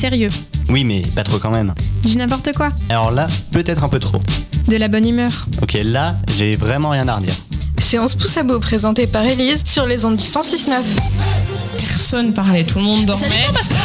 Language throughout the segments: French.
sérieux. Oui, mais pas trop quand même. Dis n'importe quoi. Alors là, peut-être un peu trop. De la bonne humeur. Ok, là, j'ai vraiment rien à redire. Séance pouce à bout présentée par Élise sur les ondes du 106.9. Personne parlait, tout le monde dormait. Ça dépend parce que...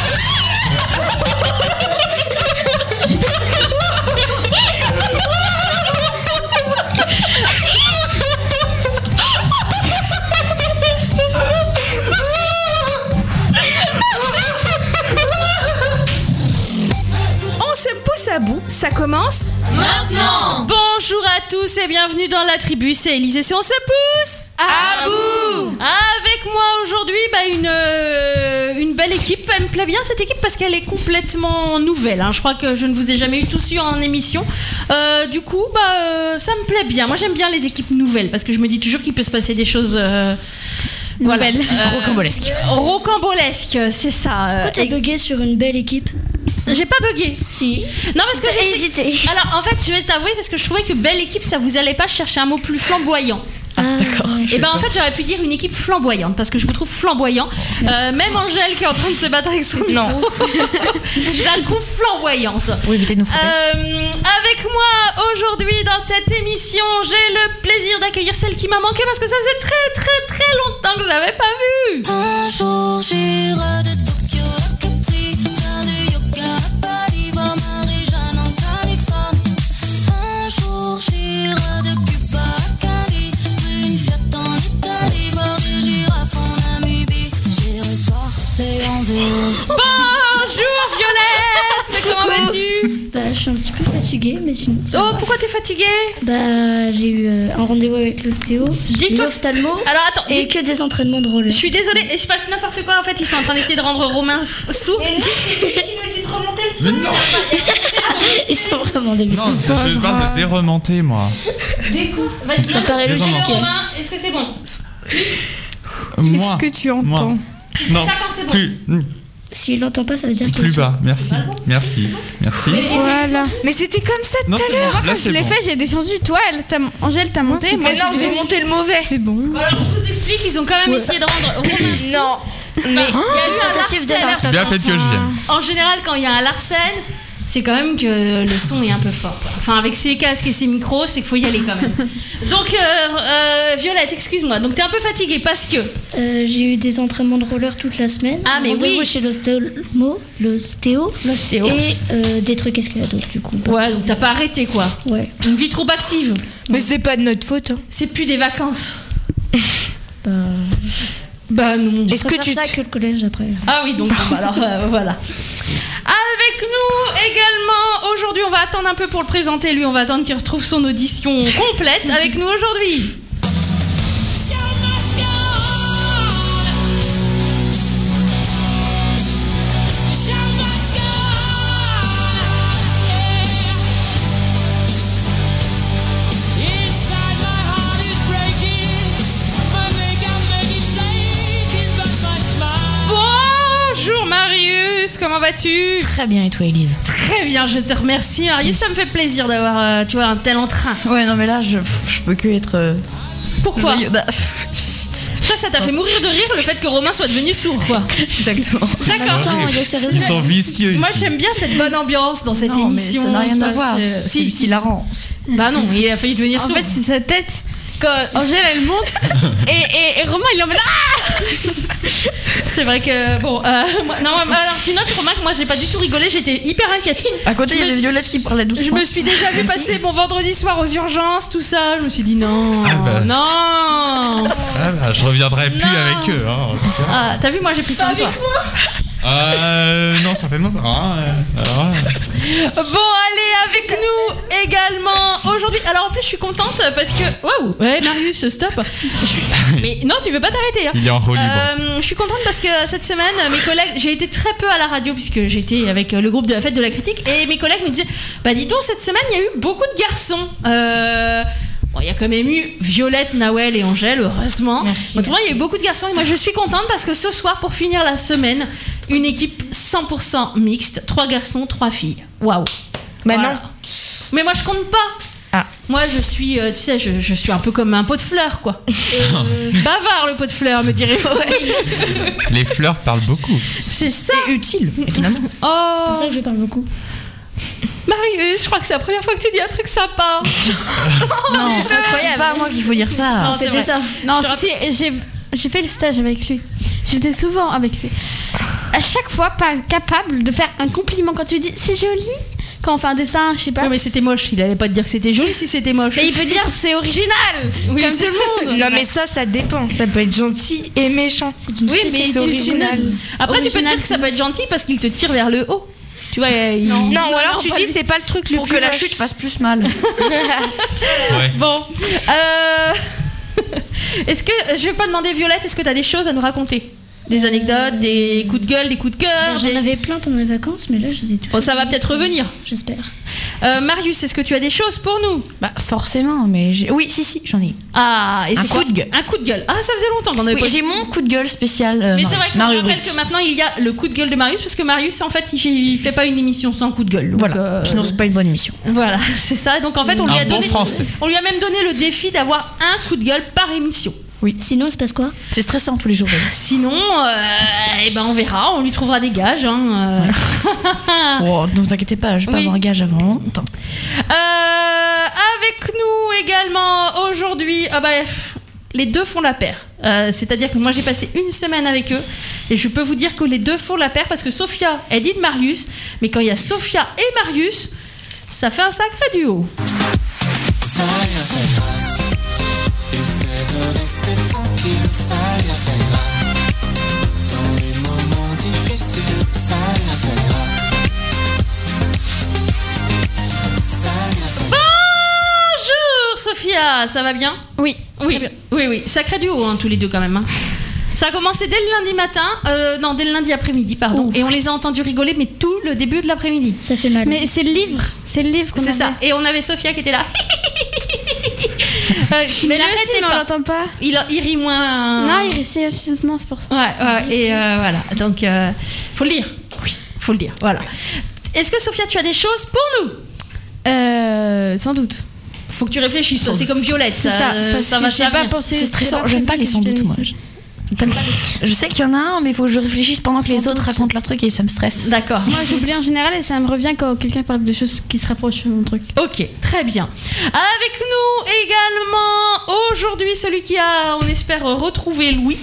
À bout, ça commence maintenant. Bonjour à tous et bienvenue dans la tribu, c'est Élise et si on se pousse à bout. Avec moi aujourd'hui une belle équipe. Elle me plaît bien cette équipe parce qu'elle est complètement nouvelle, Je crois que je ne vous ai jamais eu tous eu en émission. Du coup ça me plaît bien. Moi j'aime bien les équipes nouvelles parce que je me dis toujours qu'il peut se passer des choses nouvelles, rocambolesques, c'est ça. Pourquoi t'as bugué sur une belle équipe? J'ai pas bugué. Si. Non, parce que j'ai hésité. Alors, en fait, je vais t'avouer parce que je trouvais que belle équipe, ça vous allait pas chercher un mot plus flamboyant. Ah, d'accord. Et ben en fait, j'aurais pu dire une équipe flamboyante parce que je vous trouve flamboyant. Même Angèle qui est en train de se battre avec son micro. Non. Je la trouve flamboyante. Pour éviter de nous frapper. Avec moi aujourd'hui dans cette émission, j'ai le plaisir d'accueillir celle qui m'a manqué parce que ça faisait très très très longtemps que je l'avais pas vue. Un jour j'irai de Tokyo à Capri, faire du yoga à Bali, voir Marie-Jeanne en Californie. Un jour j'irai de Cuba à Cali, une Fiat en Italie, voir des girafes en Namibie. J'irai parler en vélo. Bonjour Violette, comment vas-tu? Je suis un petit peu fatiguée, mais sinon. Oh, pourquoi t'es fatiguée? J'ai eu un rendez-vous avec l'ostéo, l'ophtalmo. Alors attends, et que des entraînements de roller. Je suis désolée, et je passe n'importe quoi. En fait, ils sont en train d'essayer de rendre Romain sourd. Et lui, c'est lui qui nous dit de remonter le son. Mais non. Ils sont vraiment débiles. Non, je parle de déremonter, moi. Découpe. Vas-y, ça paraît logique. Romain, est-ce que c'est bon? Moi. Qu'est-ce que tu entends? Non. Ça quand c'est bon. Plus. S'il l'entend pas, ça veut dire qu'il Plus bas. Merci. Merci. Voilà. Mais c'était comme ça tout à l'heure. Là, Quand je c'est l'ai bon. fait, j'ai descendu. Toi, Angèle, t'as monté. Mais non, j'ai monté le mauvais. C'est bon. Alors, je vous explique, ils ont quand même essayé de rendre Romain sourd. Non. Mais il y a eu un Larsen. Bien fait que je vienne. En général, quand il y a un Larsen, c'est quand même que le son est un peu fort, quoi. Enfin, avec ses casques et ses micros, c'est qu'il faut y aller quand même. Donc, Violette, excuse-moi. Donc, t'es un peu fatiguée parce que... j'ai eu des entraînements de roller toute la semaine. Ah, mais Rendez-vous oui. chez l'ostéo. Et des trucs escalados, du coup. Ouais, donc t'as pas arrêté, quoi. Ouais. Une vie trop active. Mais c'est pas de notre faute. C'est plus des vacances. Bah non. Est-ce que tu ça que le collège après? Ah oui, donc bon, alors voilà. Avec nous également, aujourd'hui, on va attendre un peu pour le présenter. Lui, on va attendre qu'il retrouve son audition complète. Avec nous aujourd'hui. Bonjour Marius, comment vas-tu? Très bien, et toi, Élise? Très bien, je te remercie. Marius, ça me fait plaisir d'avoir tu vois, un tel entrain. Ouais, non, mais là, je peux que être. Pourquoi? Ça t'a Oh. fait mourir de rire le fait que Romain soit devenu sourd, quoi. Exactement. D'accord. Ils sont vicieux. Moi, ici. j'aime bien cette bonne ambiance dans cette Non, mais émission. ça n'a rien à voir. C'est C'est lui qui la rend. Bah non, il a failli devenir En sourd. fait, c'est sa tête. Quand Angèle, elle monte. Et Romain, il est en mode. C'est vrai que bon, moi, non, alors tu notes Romain que moi j'ai pas du tout rigolé, j'étais hyper inquiète. À côté, il y avait Violette qui parlait doucement. Je me suis déjà vu passer mon vendredi soir aux urgences, tout ça. Je me suis dit non, non. Ah bah, je reviendrai plus Non. avec eux. Hein, en tout cas. Ah, t'as vu, moi j'ai pris soin de toi. Non, certainement pas. Alors, Bon, allez, avec nous également aujourd'hui. Alors en plus, je suis contente parce que. Waouh, ouais, Marius, stop. Mais non, tu veux pas t'arrêter. Hein. il est en roue libre. Je suis contente parce que cette semaine, mes collègues, j'ai été très peu à la radio puisque j'étais avec le groupe de la fête de la critique et mes collègues me disaient, bah dis donc, cette semaine, il y a eu beaucoup de garçons. Bon, il y a quand même eu Violette, Nawel et Angèle, heureusement. Merci. Autrement, il y a eu beaucoup de garçons et moi je suis contente parce que ce soir, pour finir la semaine, une équipe 100% mixte, 3 garçons, 3 filles. Waouh. Bah Voilà. non. Mais moi je compte pas. Ah. Moi, je suis, tu sais, je suis un peu comme un pot de fleurs, quoi. Bavard, le pot de fleurs, me direz-vous. Les fleurs parlent beaucoup. C'est ça. C'est utile, étonnamment. Oh. C'est pour ça que je parle beaucoup. Marius, je crois que c'est la première fois que tu dis un truc sympa. Non, c'est pas à moi qu'il faut dire ça. Non, c'est vrai. ça. Non, si, j'ai fait le stage avec lui. J'étais souvent avec lui. À chaque fois, pas capable de faire un compliment quand tu lui dis c'est joli. Quand on fait un dessin, je sais pas. Non, mais c'était moche. Il allait pas te dire que c'était joli si c'était moche. Mais il peut dire c'est original, Oui, comme c'est- tout le monde. Non, mais ça dépend. Ça peut être gentil et méchant. Oui, mais c'est c'est original. Après, tu peux te original, dire que ça peut être gentil parce qu'il te tire vers le haut. Tu vois, Non, ou alors tu dis c'est pas le truc le Pour plus que la moche. chute fasse plus mal. Ouais. Bon. Est-ce que. Je vais pas demander, Violette, est-ce que t'as des choses à nous raconter? Des anecdotes, des coups de gueule, des coups de cœur J'en avais plein pendant les vacances, mais là, je les ai tous. Bon, ça va peut-être revenir. J'espère. Marius, est-ce que tu as des choses pour nous? Bah, forcément, mais oui, si, j'en ai. Ah, et Un c'est quoi? coup de gueule. Un coup de gueule. Ah, ça faisait longtemps qu'on avait Oui, pas. j'ai mon coup de gueule spécial. Mais c'est vrai qu'on ma rappelle rubrique. que maintenant il y a le coup de gueule de Marius parce que Marius en fait il fait pas une émission sans coup de gueule. Donc, Voilà, sinon c'est pas une bonne émission. voilà, c'est ça. Donc en fait on lui Un a bon donné, français. on lui a même donné le défi d'avoir un coup de gueule par émission. Sinon, il se passe quoi? C'est stressant tous les jours. Sinon, eh ben on verra, on lui trouvera des gages. Hein. Oh, ne vous inquiétez pas, je vais pas Oui. avoir un gage avant longtemps. Avec nous également aujourd'hui, les deux font la paire. C'est-à-dire que moi j'ai passé une semaine avec eux et je peux vous dire que les deux font la paire parce que Sophia est dit de Marius, mais quand il y a Sophia et Marius, ça fait un sacré duo. Bonjour Sophia, ça va bien? Oui. Oui, sacré duo tous les deux quand même. Hein. Ça a commencé dès le lundi matin, dès le lundi après-midi, pardon. Ouh. Et on les a entendus rigoler, mais tout le début de l'après-midi. Ça fait mal. Mais c'est le livre qu'on C'est avait. ça. Et on avait Sophia qui était là. Qui Mais lui n'arrêtait aussi, mais on pas. l'entend pas. Il rit moins. Non, il réussit justement, c'est pour ça. Ouais, et voilà. Donc, faut le dire. Oui, faut le dire. Voilà. Est-ce que Sophia, tu as des choses pour nous? Sans doute. Faut que tu réfléchisses. C'est comme Violette, ça, parce ça que va j'ai pas venir. pensé. C'est stressant, j'aime pas les sans doute moi. Je sais qu'il y en a un, mais il faut que je réfléchisse pendant que les autres racontent leur truc et ça me stresse. D'accord. Moi, j'oublie en général et ça me revient quand quelqu'un parle de choses qui se rapprochent de mon truc. Ok, très bien. Avec nous également aujourd'hui celui qui a, on espère, retrouvé Louis.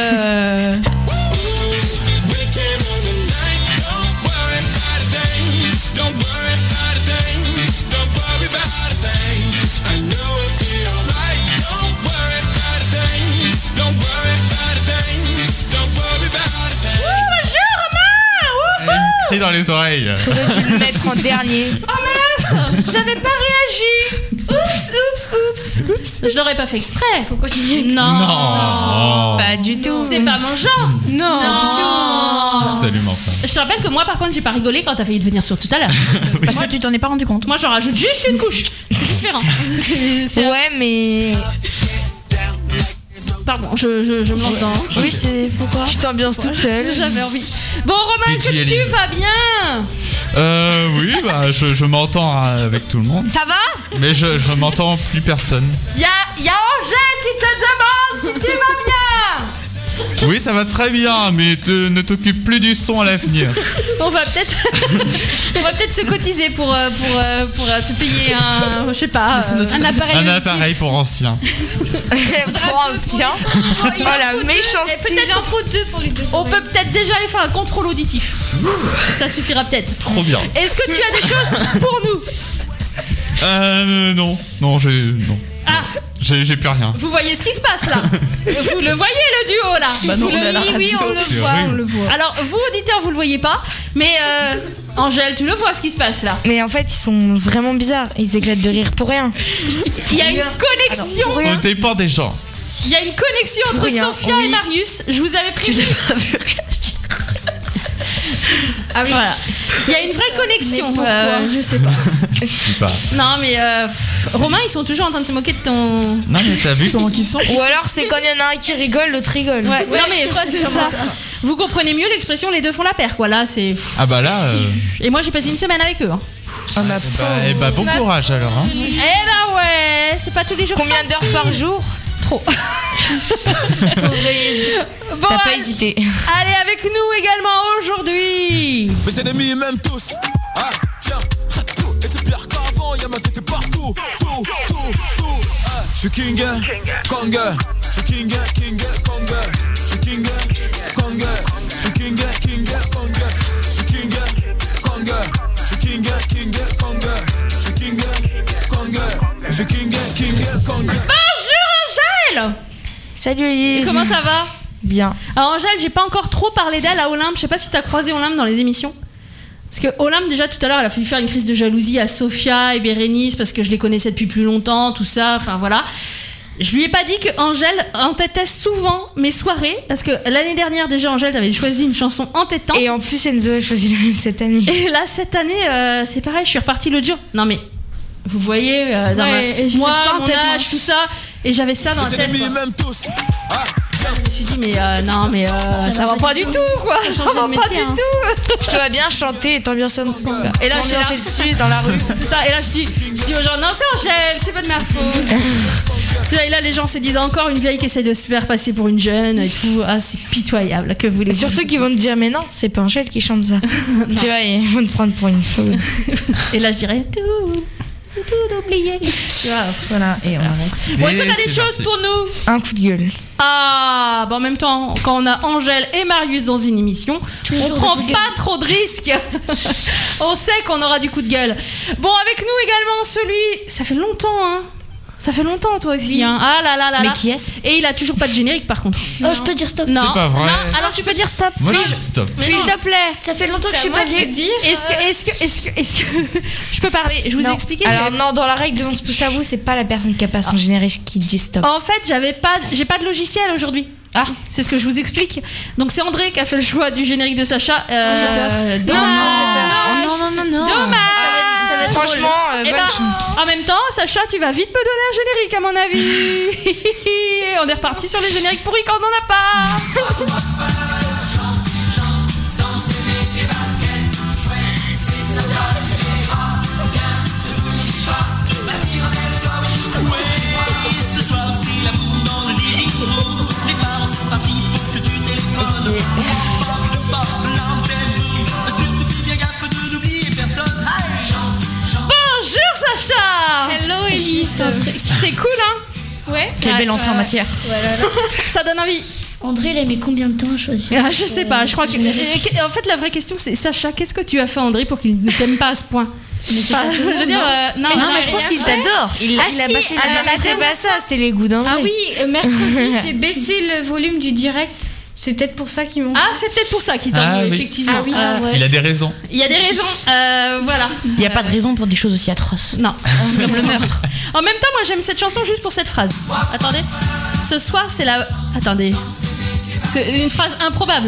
Elle me crie dans les oreilles. T'aurais dû le mettre en dernier. Oh mince, j'avais pas réagi. Oups. Je l'aurais pas fait exprès. Faut continuer. Non. Non. Pas du tout. C'est pas mon genre. Non. Absolument pas. Je te rappelle que moi, par contre, j'ai pas rigolé quand t'as failli venir sur tout à l'heure. Parce que tu t'en es pas rendu compte. Moi, j'en rajoute juste une couche. C'est différent. Ouais, mais Pardon, je me lance dans. oui, c'est pourquoi tu t'ambiances toute seule. J'avais envie. Bon, Romain, est-ce que DJ tu Elise. vas bien? Oui, je m'entends avec tout le monde. Ça va? Mais je m'entends plus personne. Y a Angèle qui te demande si tu vas bien. Oui, ça va très bien, mais ne t'occupe plus du son à l'avenir. On va peut-être se cotiser pour te payer un, je sais pas, Un appareil. Un appareil pour anciens. Trop ancien. Oh la méchanceté. peut-être Il en faut deux pour les deux. on peut peut-être déjà aller faire un contrôle auditif. Ça suffira peut-être. Trop bien. Est-ce que tu as des choses pour nous? Non. Non. Ah, J'ai plus rien. vous voyez ce qui se passe là? Vous le voyez le duo là? Bah non, on est à la radio. on le C'est voit, horrible. on le voit. Alors vous auditeurs vous le voyez pas, mais Angèle tu le vois ce qui se passe là. Mais en fait, ils sont vraiment bizarres. Ils éclatent de rire pour rien. Il y a une connexion. On dépend des gens. Il y a une connexion entre Rien, Sophia et Marius. Je vous avais prévenu. Ah oui. Voilà. Il y a une vraie connexion. Je sais pas. Je sais pas. Non mais Romain ils sont toujours en train de se moquer de ton. Non, mais t'as vu comment ils sont? Ou alors, c'est quand il y en a un qui rigole, l'autre rigole. Ouais, non mais c'est sûrement ça. vous comprenez mieux l'expression les deux font la paire quoi. Là c'est. Ah bah là, Et moi j'ai passé une semaine avec eux. Hein. Bon courage alors. Hein. Eh ben ouais, c'est pas tous les jours. Combien d'heures par jour? Trop. Bon, T'as pas hésité. Allez avec nous également aujourd'hui. Mes ennemis m'aiment tous. Ah, tiens, tout. Et c'est pire qu'avant, y'a ma tête partout. Tout. Ah, je suis King Kong. Je suis King Kong. Je suis King Kong. Je suis King Kong. Je suis King Kong. Je suis King Kong. Je suis King Kong. Je suis King Kong. Bonjour Angèle. Salut Elise. Comment ça va? Bien. Alors Angèle, j'ai pas encore trop parlé d'elle à Olympe. Je sais pas si t'as croisé Olympe dans les émissions. Parce que Olympe, déjà tout à l'heure, elle a fallu faire une crise de jalousie à Sophia et Bérénice parce que je les connaissais depuis plus longtemps, tout ça. Enfin voilà. Je lui ai pas dit que Angèle entêtait souvent mes soirées parce que l'année dernière déjà Angèle t'avais choisi une chanson entêtante. Et en plus Enzo a choisi la même cette année. Et là cette année c'est pareil, je suis repartie l'autre jour. Non mais vous voyez dans moi, mon âge, tout ça, et j'avais ça dans la tête. Même tous. Ah, je me suis dit mais non mais ça va pas du tout quoi. Ça va pas du tout. Je te vois bien chanter et t'ambiancer et là dessus dans la rue. C'est ça. Et là je dis aux gens non c'est Angèle, c'est pas de ma faute. Et là les gens se disent encore une vieille qui essaie de se faire passer pour une jeune et tout. Ah c'est pitoyable. Que voulez-vous? Surtout qu'ils vont te dire mais non c'est pas Angèle qui chante ça. Tu vois ils vont te prendre pour une folle. Et là je dirais tout oublié. Voilà, et on arrête. Bon, est-ce que t'as des choses pour nous? Un coup de gueule. Ah, bah en même temps, quand on a Angèle et Marius dans une émission, on prend pas trop de risques. On sait qu'on aura du coup de gueule. Bon, avec nous également celui... Ça fait longtemps, hein. Ça fait longtemps, toi aussi. Oui. Hein. Ah là là là. Mais qui est-ce? Et il a toujours pas de générique, par contre. Oh, je peux dire stop. Non. C'est pas vrai. Non. Alors tu peux dire stop. Moi, je dis stop. S'il te plaît. Ça fait longtemps que je suis pas venue. Est-ce que je peux parler? Je vous ai expliqué. Alors non, dans la règle de On se pousse à vous, c'est pas la personne qui a pas son générique qui dit stop. En fait, j'ai pas de logiciel aujourd'hui. Ah, c'est ce que je vous explique. Donc c'est André qui a fait le choix du générique de Sacha. Non. Dommage. Franchement, bonne chance. En même temps, Sacha, tu vas vite me donner un générique à mon avis. On est reparti sur les génériques pourris quand on n'en a pas. Bonjour Sacha. Hello Elise. C'est cool hein. Ouais. Quelle belle entrée en matière. Ça donne envie. André, il a mis combien de temps à choisir? Je sais pas, je crois que... En fait, la vraie question, c'est Sacha, qu'est-ce que tu as fait, André, pour qu'il ne t'aime pas à ce point? Enfin, je veux dire, non, mais je pense qu'il t'adore. Il a baissé la mais c'est pas ça, c'est les goûts d'André. Ah oui, mercredi, j'ai baissé le volume du direct. C'est peut-être pour ça qu'ils m'ont... Ah, c'est peut-être pour ça qu'ils t'ont dit, effectivement. Ah oui, ouais. Il a des raisons. Il y a des raisons, voilà. Il n'y a pas de raison pour des choses aussi atroces. Non. C'est comme le meurtre. En même temps, moi, j'aime cette chanson juste pour cette phrase. Attendez. Ce soir, c'est la... Attendez. C'est une phrase improbable.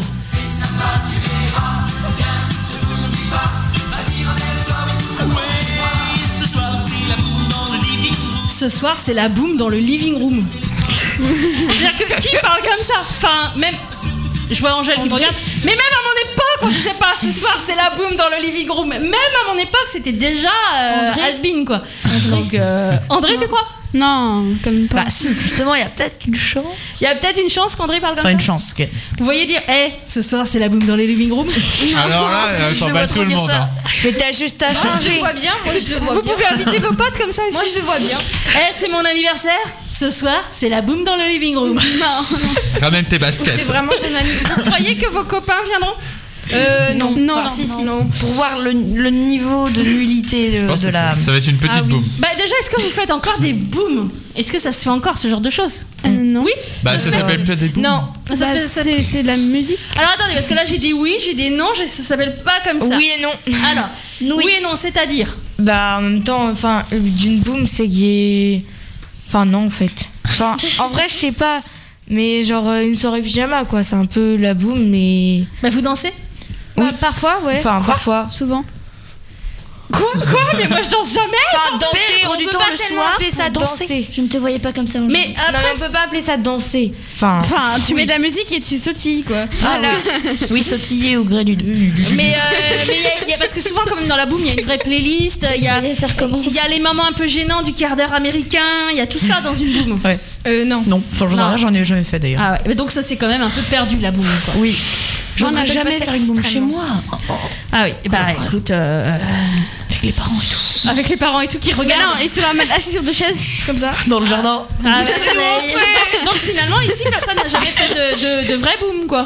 Ce soir, c'est la boum dans le living room. C'est-à-dire que qui parle comme ça? Enfin, même... Je vois Angèle qui me regarde. Mais même à mon époque, on disait pas ce soir, c'est la boum dans le living room. Même à mon époque, c'était déjà has-been, quoi. Donc, André, tu crois? Non, comme pas. Bah si, justement, il y a peut-être une chance. Il y a peut-être une chance qu'André parle comme Enfin, ça. une chance, ok. Vous voyez dire, ce soir, c'est la boum dans les living rooms. Alors là, t'emballes tout le monde. Hein. Mais t'as juste à Je changer. le vois bien, moi je le vois Vous bien. pouvez inviter vos potes comme ça aussi. Moi je le vois bien. C'est mon anniversaire. Ce soir, c'est la boum dans le living room. Non. Ramène tes baskets. C'est vraiment ton ami. Vous croyez que vos copains viendront? Non. Enfin, si. Pour voir le niveau de nullité Je pense de que la... ça va être une petite boum. Bah déjà, est-ce que vous faites encore des booms? Est-ce que ça se fait encore ce genre de choses? Non. Oui. Bah ça s'appelle pas des booms. Non. Ça Bah, c'est de la musique. Alors attendez, parce que là j'ai des oui, j'ai des non, ça s'appelle pas comme ça. Oui et non. Alors, oui et non, c'est-à-dire? Bah en même temps, enfin, d'une boum, c'est qu'il y ait... Enfin non en fait. Enfin, en vrai, je sais pas. Mais genre une soirée pyjama quoi, c'est un peu la boum mais... Bah vous dansez? Bah, parfois, ouais. Enfin, parfois. Souvent. Quoi Mais moi je danse jamais. Enfin, danser, on du peut temps pas le tellement soir, appeler ça danser. Je ne te voyais pas comme ça. Mais Non, après, mais on peut pas appeler ça danser. Enfin, Tu mets de la musique et tu sautilles, quoi. voilà. Oui, sautiller au gré du. mais il y a parce que souvent quand même dans la boum il y a une vraie playlist, il y a les moments un peu gênants du quart d'heure américain, il y a tout ça dans une boum. Non. Non, franchement, j'en ai jamais fait d'ailleurs. Ah ouais, mais donc ça c'est quand même un peu perdu la boum quoi. Oui. On J'oserais appelle jamais pas ça faire une bombe chez extrêmement. moi. Ah oui, bah écoute, Avec les parents et tout. avec les parents et tout qui Mais regardent. non, ils se la mettent assis sur deux chaises, comme ça. Dans le jardin. Ah, donc finalement ici personne n'a jamais fait de vrai boom quoi.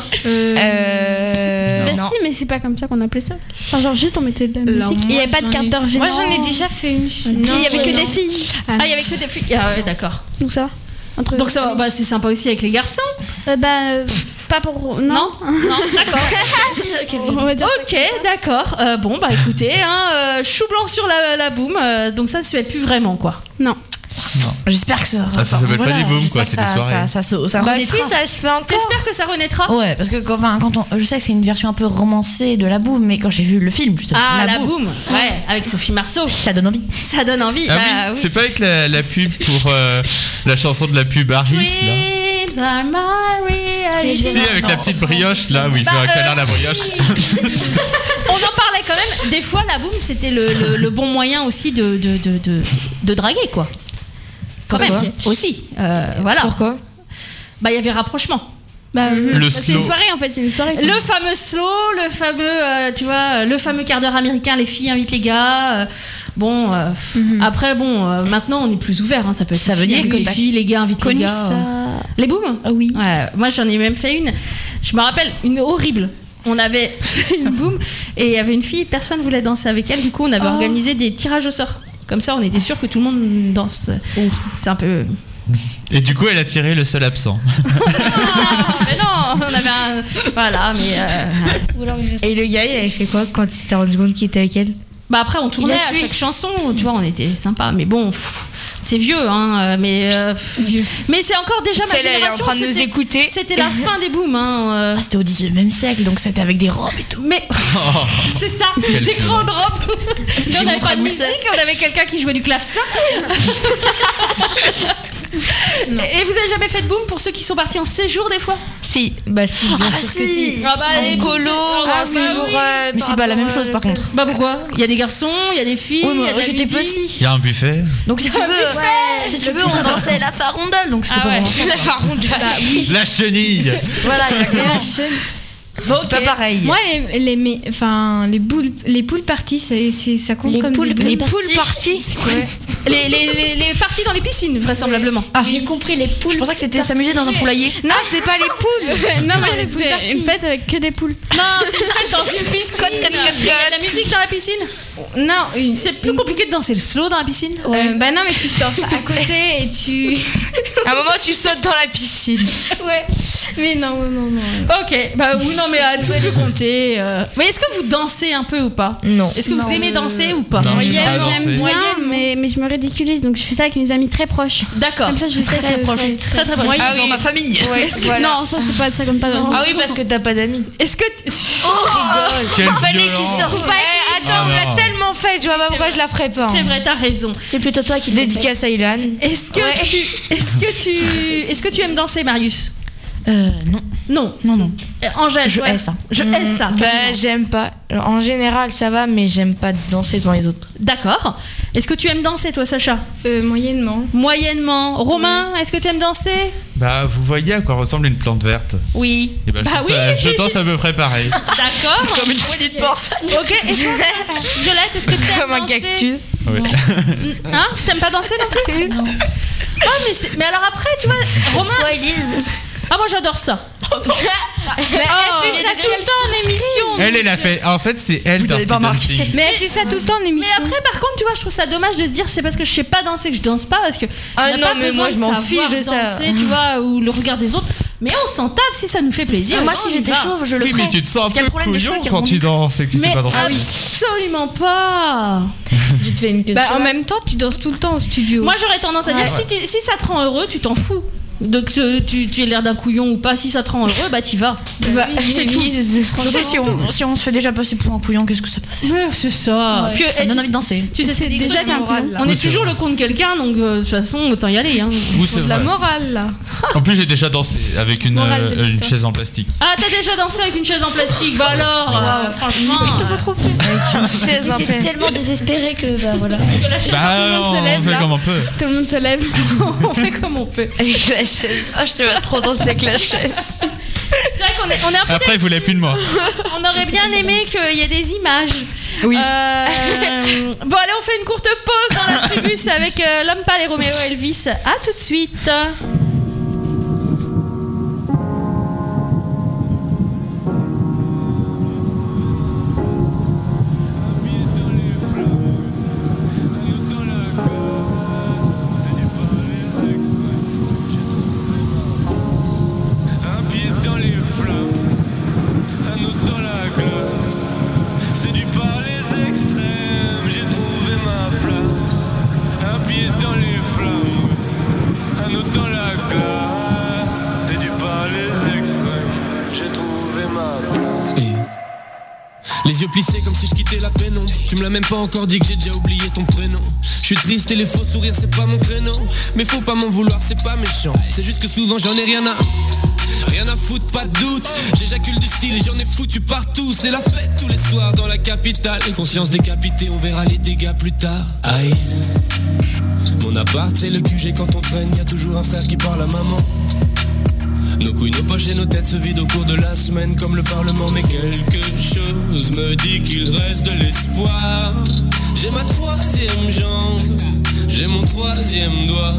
Bah non. si, mais c'est pas comme ça qu'on appelait ça. Enfin, genre juste on mettait de la musique. Il y avait pas de quart d'heure gênant. Moi, j'en ai déjà fait une. Il y avait que des filles. Ah il y avait que des filles. Ah ouais d'accord. Donc ça va. Entre- Donc ça va, bah, c'est sympa aussi avec les garçons. Pas pour. Non. Non d'accord. On va dire Ok, d'accord. Bon, bah écoutez, chou blanc sur la boum, donc ça se fait plus vraiment, quoi. Non. J'espère que ça. Ah, ça s'appelle pas des booms, quoi, c'est des soirées. Ça Bah renaîtra. si, ça se fait encore. J'espère que ça renaîtra. Ouais, parce que quand je sais que c'est une version un peu romancée de la boum, mais quand j'ai vu le film, justement, Ah, la boum, ouais, avec Sophie Marceau. ça donne envie. Ça donne envie. Ah bah, oui, c'est pas avec la pub pour la chanson de la pub Harris, là. Dreams are my reality. Si, avec la petite brioche, là, où il fait un canard la brioche. On en parlait quand même. Des fois, la boum, c'était le bon moyen aussi de draguer, quoi. Quand Pourquoi même, aussi. Voilà. Pourquoi? Bah, il y avait rapprochement. Le c'est une slow. soirée en fait, c'est une soirée. Le fameux slow, le fameux, tu vois, le fameux quart d'heure américain, les filles invitent les gars. Après, maintenant on est plus ouvert, hein, ça peut être Ça veut les dire filles, que les t'as filles, les gars invitent les connu gars. ça. Les booms. Ah oui. Ouais, moi j'en ai même fait une. Je me rappelle une horrible. On avait fait une boom et il y avait une fille, personne voulait danser avec elle. Du coup, on avait organisé des tirages au sort. Comme ça, on était sûr que tout le monde danse. C'est un peu. Et du coup, elle a tiré le seul absent. Mais non, on avait un. Voilà, mais. Et le gars, il avait fait quoi quand il s'était rendu compte qu'il était avec elle? Bah après on tournait à chaque chanson, tu vois, on était sympa, mais bon, c'est vieux, hein, mais c'est encore déjà ma Celle-là, elle est en génération. train de nous écouter. C'était la fin des booms, hein. Ah, c'était au 19e siècle, donc c'était avec des robes et tout. Mais c'est ça, Quelle des violence. grandes robes. Nous, on n'avait pas de musique, on avait quelqu'un qui jouait du clavecin. Et vous avez jamais fait de boom pour ceux qui sont partis en séjour des fois? Si, bah si, bien sûr que si. Ah bah, En colo, Ah, un séjour. Mais c'est pas la même chose par contre. Bah pourquoi? Il y a des garçons, il y a des filles, Oui, il y moi, a de la j'étais musique. petit. Il y a un buffet. Donc si tu veux, on dansait la farandole, donc c'était Ah pas ouais. vraiment ça. La farandole. La chenille. Voilà, exactement. Ok. Pas pareil. Moi, les poules parties, ça compte Les comme poules des Les poules parties. Les parties dans les piscines, vraisemblablement. J'ai compris les poules. Je pensais que c'était s'amuser dans un poulailler. Non, c'est pas les poules. Non, mais c'est une fête avec que des poules. Non, c'est une fête dans une piscine. Il y a de la musique dans la piscine. Non, C'est plus compliqué de danser le slow dans la piscine. bah non, mais tu danses à côté et tu. À un moment, tu sautes dans la piscine. Ouais. Mais non. Ok, bah oui, non, mais à tout peut compter. Mais est-ce que vous dansez un peu ou pas? Non. Est-ce que vous aimez danser ou pas? Non, j'aime pas J'aime danser. bien, mais je me ridiculise, donc je fais ça avec mes amis très proches. D'accord. Comme ça, je fais très proche. Très très proche. Ah oui. ma famille. Ouais, voilà. Non, ça c'est pas ça compte pas. Ah oui, parce que t'as pas d'amis. Est-ce que Quelle Fallait qu'il violence. sorte. Attends, Ah on non. l'a tellement fait, je vois pas pourquoi je la ferais pas. c'est vrai, t'as raison. C'est plutôt toi qui Dédicace à Ilan. Est-ce que tu aimes danser, Marius? Non. Non. Angèle, Je ouais. hais ça. Je hais ça. Bah, j'aime pas. En général, ça va, mais j'aime pas danser devant les autres. D'accord. Est-ce que tu aimes danser, toi, Sacha? Moyennement. Moyennement. Romain, est-ce que tu aimes danser? Bah, vous voyez à quoi ressemble une plante verte? Oui. Et bah, je danse à peu près pareil. D'accord. Comme une petite porte. Ok. Violette, est-ce que tu aimes Comme un danser? cactus. Ouais. Hein? T'aimes pas danser non plus? Non. Ah, mais alors après, tu vois, Romain. Toi, Elise. Ah, moi j'adore ça. Elle fait ça tout le temps en émission. Elle a fait. En fait, c'est elle Vous avez Dirty pas remarqué. Dancing. Mais elle fait ça tout le temps en Mais émission. après, par contre, tu vois, je trouve ça dommage de se dire c'est parce que je sais pas danser que je danse pas, parce que Ah on n'a non, pas mais besoin moi, je de m'en savoir fiche de ça. danser, tu vois, ou le regard des autres. Mais on s'en tape si ça nous fait plaisir. Moi, Non, si on y j'étais va. chauve, je le Oui, ferais. mais tu te sens Parce un qu'il y a peu le problème des cheveux couillon qui quand tu danses et que tu sais Mais pas danser. absolument pas. Je te fais une queue de Bah, en cheval. même temps, tu danses tout le temps au studio. Moi, j'aurais tendance à dire si ça te rend heureux, tu t'en fous. Donc tu as l'air d'un couillon ou pas, si ça te rend heureux, bah t'y vas. C'est tout. Surtout si on se fait déjà passer pour un couillon, qu'est-ce que ça peut faire? Mais c'est ça. Ouais. Puis, ça donne envie de danser. Tu sais, c'est déjà bien moral. On Oui, est c'est toujours vrai. le con de quelqu'un, donc de toute façon autant y aller. Hein. Oui, c'est De la vrai. morale là. En plus, j'ai déjà dansé avec une chaise en plastique. Ah, t'as déjà dansé avec une chaise en plastique? Bah alors, franchement. Je te vois trop fait. Avec une chaise en J'étais plastique. tellement désespérée que bah voilà. La chaise, Bah, tout le monde se on lève, fait là. comme on peut. Tout le monde se lève. on fait comme on peut. Avec la chaise. Ah, je te vois trop danser avec la chaise. C'est vrai qu'on est un peu. Après, il voulait plus de moi. On aurait bien aimé qu'il y ait des images. Oui. Bon, allez, on fait une courte pause dans la tribu. C'est avec l'homme pâle et Roméo Elvis. À tout de suite. Les yeux plissés comme si je quittais la pénombre. Tu me l'as même pas encore dit que j'ai déjà oublié ton prénom. Je suis triste et les faux sourires c'est pas mon créneau. Mais faut pas m'en vouloir, c'est pas méchant. C'est juste que souvent j'en ai rien à foutre, pas de doute. J'éjacule du style et j'en ai foutu partout. C'est la fête tous les soirs dans la capitale. Conscience décapitée, on verra les dégâts plus tard. Aïe. Mon appart c'est le QG, quand on traîne y'a toujours un frère qui parle à maman. Nos couilles, nos poches et nos têtes se vident au cours de la semaine comme le Parlement. Mais quelque chose me dit qu'il reste de l'espoir. J'ai ma troisième jambe, j'ai mon troisième doigt.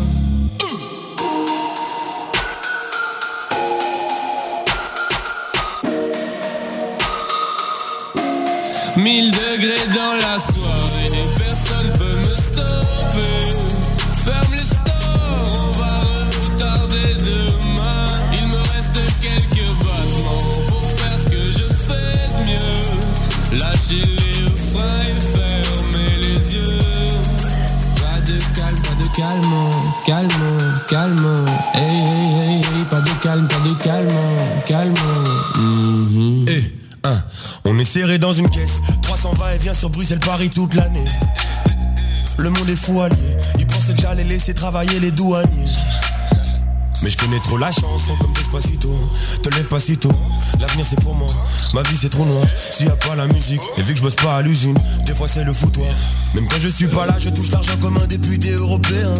1000 degrés dans la soirée et personne peut me stopper. Ferme les stores, on va retarder demain. Il me reste quelques battements pour faire ce que je fais de mieux. Lâcher les freins et fermer les yeux. Pas de calme, pas de calme. Hey, hey, hey, hey, pas de calme, calme. Hey. On est serré dans une caisse, 300 va-et-vient sur Bruxelles-Paris toute l'année. Le monde est fou allié, ils pensaient que j'allais laisser travailler les douaniers. Mais je connais trop la chanson comme Despacito. Te lève pas si tôt, l'avenir c'est pour moi. Ma vie c'est trop noir, s'il y a pas la musique. Et vu que je bosse pas à l'usine, des fois c'est le foutoir. Même quand je suis pas là, je touche l'argent comme un député européen.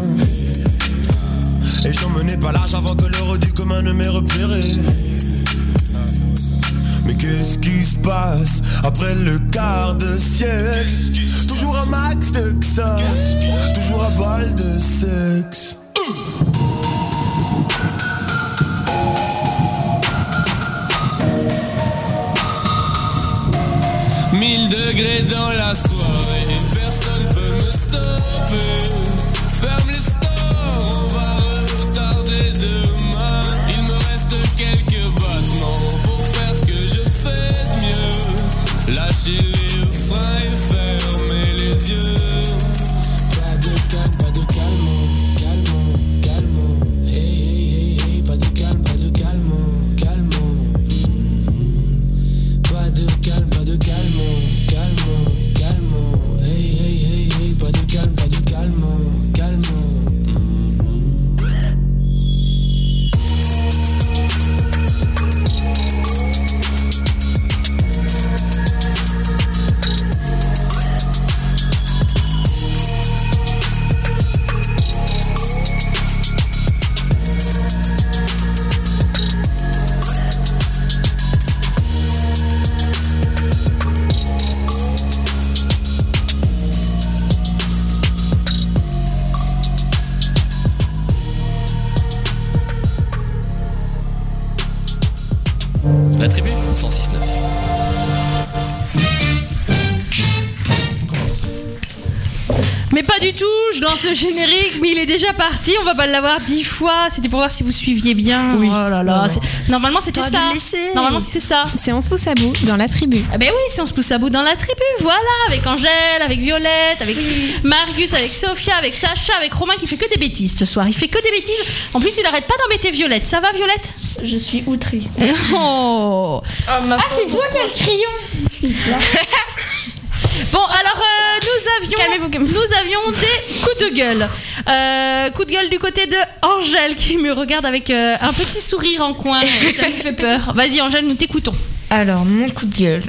Et j'en menais pas large avant que l'heure du commun ne m'ait repéré. Mais qu'est-ce qui se passe après le quart de siècle? Toujours un max de ça, toujours à balle de sexe. 1000 degrés dans la soirée et personne peut me stopper. Ferme les stores, on va retarder demain. Il me reste quelques battements pour faire ce que je fais de mieux. Lâcher les freins et fermer les yeux. Pas de calme, hey, hey, hey, hey. Pas de calme, Pas de calme. Hey, hey, hey, hey, pas de calme. La tribu 106.9. Mais pas du tout, je lance le générique, mais il est déjà parti, on va pas l'avoir 10 fois, c'était pour voir si vous suiviez bien. Oui. Oh là là, Normalement, c'était T'aurais dû ça. le laisser. Normalement, c'était ça. Séance pouce à bout dans la tribu. Ah ben oui, si on se pousse à bout dans la tribu, voilà, avec Angèle, avec Violette, avec Marius, avec Sophia, avec Sacha, avec Romain qui fait que des bêtises ce soir. Il fait que des bêtises. En plus, il arrête pas d'embêter Violette. Ça va, Violette? Je suis outrée. Oh. Ah, c'est toi qui as le crayon. Bon, alors nous avions des coups de gueule. Coup de gueule du côté de Angèle qui me regarde avec un petit sourire en coin. Ça lui fait peur. Vas-y, Angèle, nous t'écoutons. Alors, mon coup de gueule.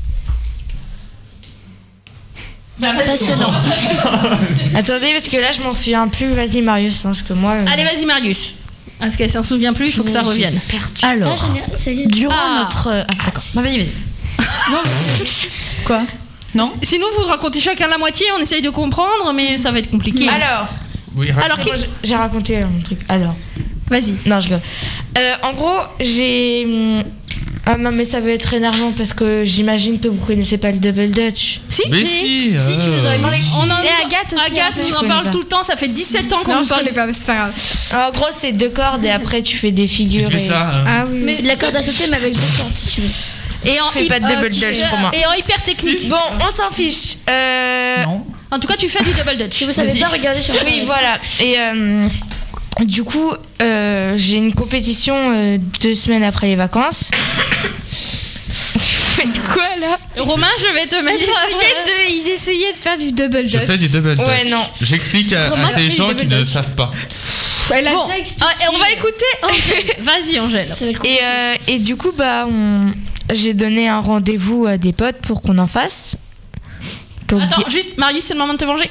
Passionnant. Attendez, parce que là, je m'en souviens plus. Vas-y, Marius, parce que moi. Allez, vas-y, Marius. Parce qu'elle s'en souvient plus, il faut que ça revienne. Alors, durant notre. D'accord. Bah, vas-y. Quoi? Non. Sinon, vous racontez chacun la moitié, on essaye de comprendre, mais ça va être compliqué. Alors. Oui, Alors, Moi, j'ai raconté un truc. Alors. Vas-y. Non, je rigole. En gros, j'ai. Ah non, mais ça va être énervant parce que j'imagine que vous connaissez pas le double dutch. Si. Mais si, tu nous en parlé. On en Et Agathe aussi. Agathe nous en parle tout le temps, ça fait 17 ans qu'on Non, nous je parle. connais pas, mais c'est pas grave. En gros, c'est 2 cordes et après tu fais des figures. Tu fais ça. hein. Ah oui. C'est de la corde à sauter, mais avec 2 cordes, si tu veux. Et en Fais pas de double dutch pour moi. Et en hyper technique. Bon, on s'en fiche. Non. En tout cas, tu fais du double dutch. Si vous savez pas, regardez sur Oui, voilà. Et du coup, j'ai une compétition 2 semaines après les vacances. Faites quoi là? Romain, je vais te mettre. Ils essayaient de faire du double Je dutch. fais du double dutch. Ouais, non. J'explique à Romain ces fait gens du qui double ne dutch. savent pas. Elle a Bon, déjà expliqué. et on va écouter Angèle. Vas-y, Angèle. Et du coup, bah, j'ai donné un rendez-vous à des potes pour qu'on en fasse. Donc, Attends, juste, Marius, c'est le moment de te venger.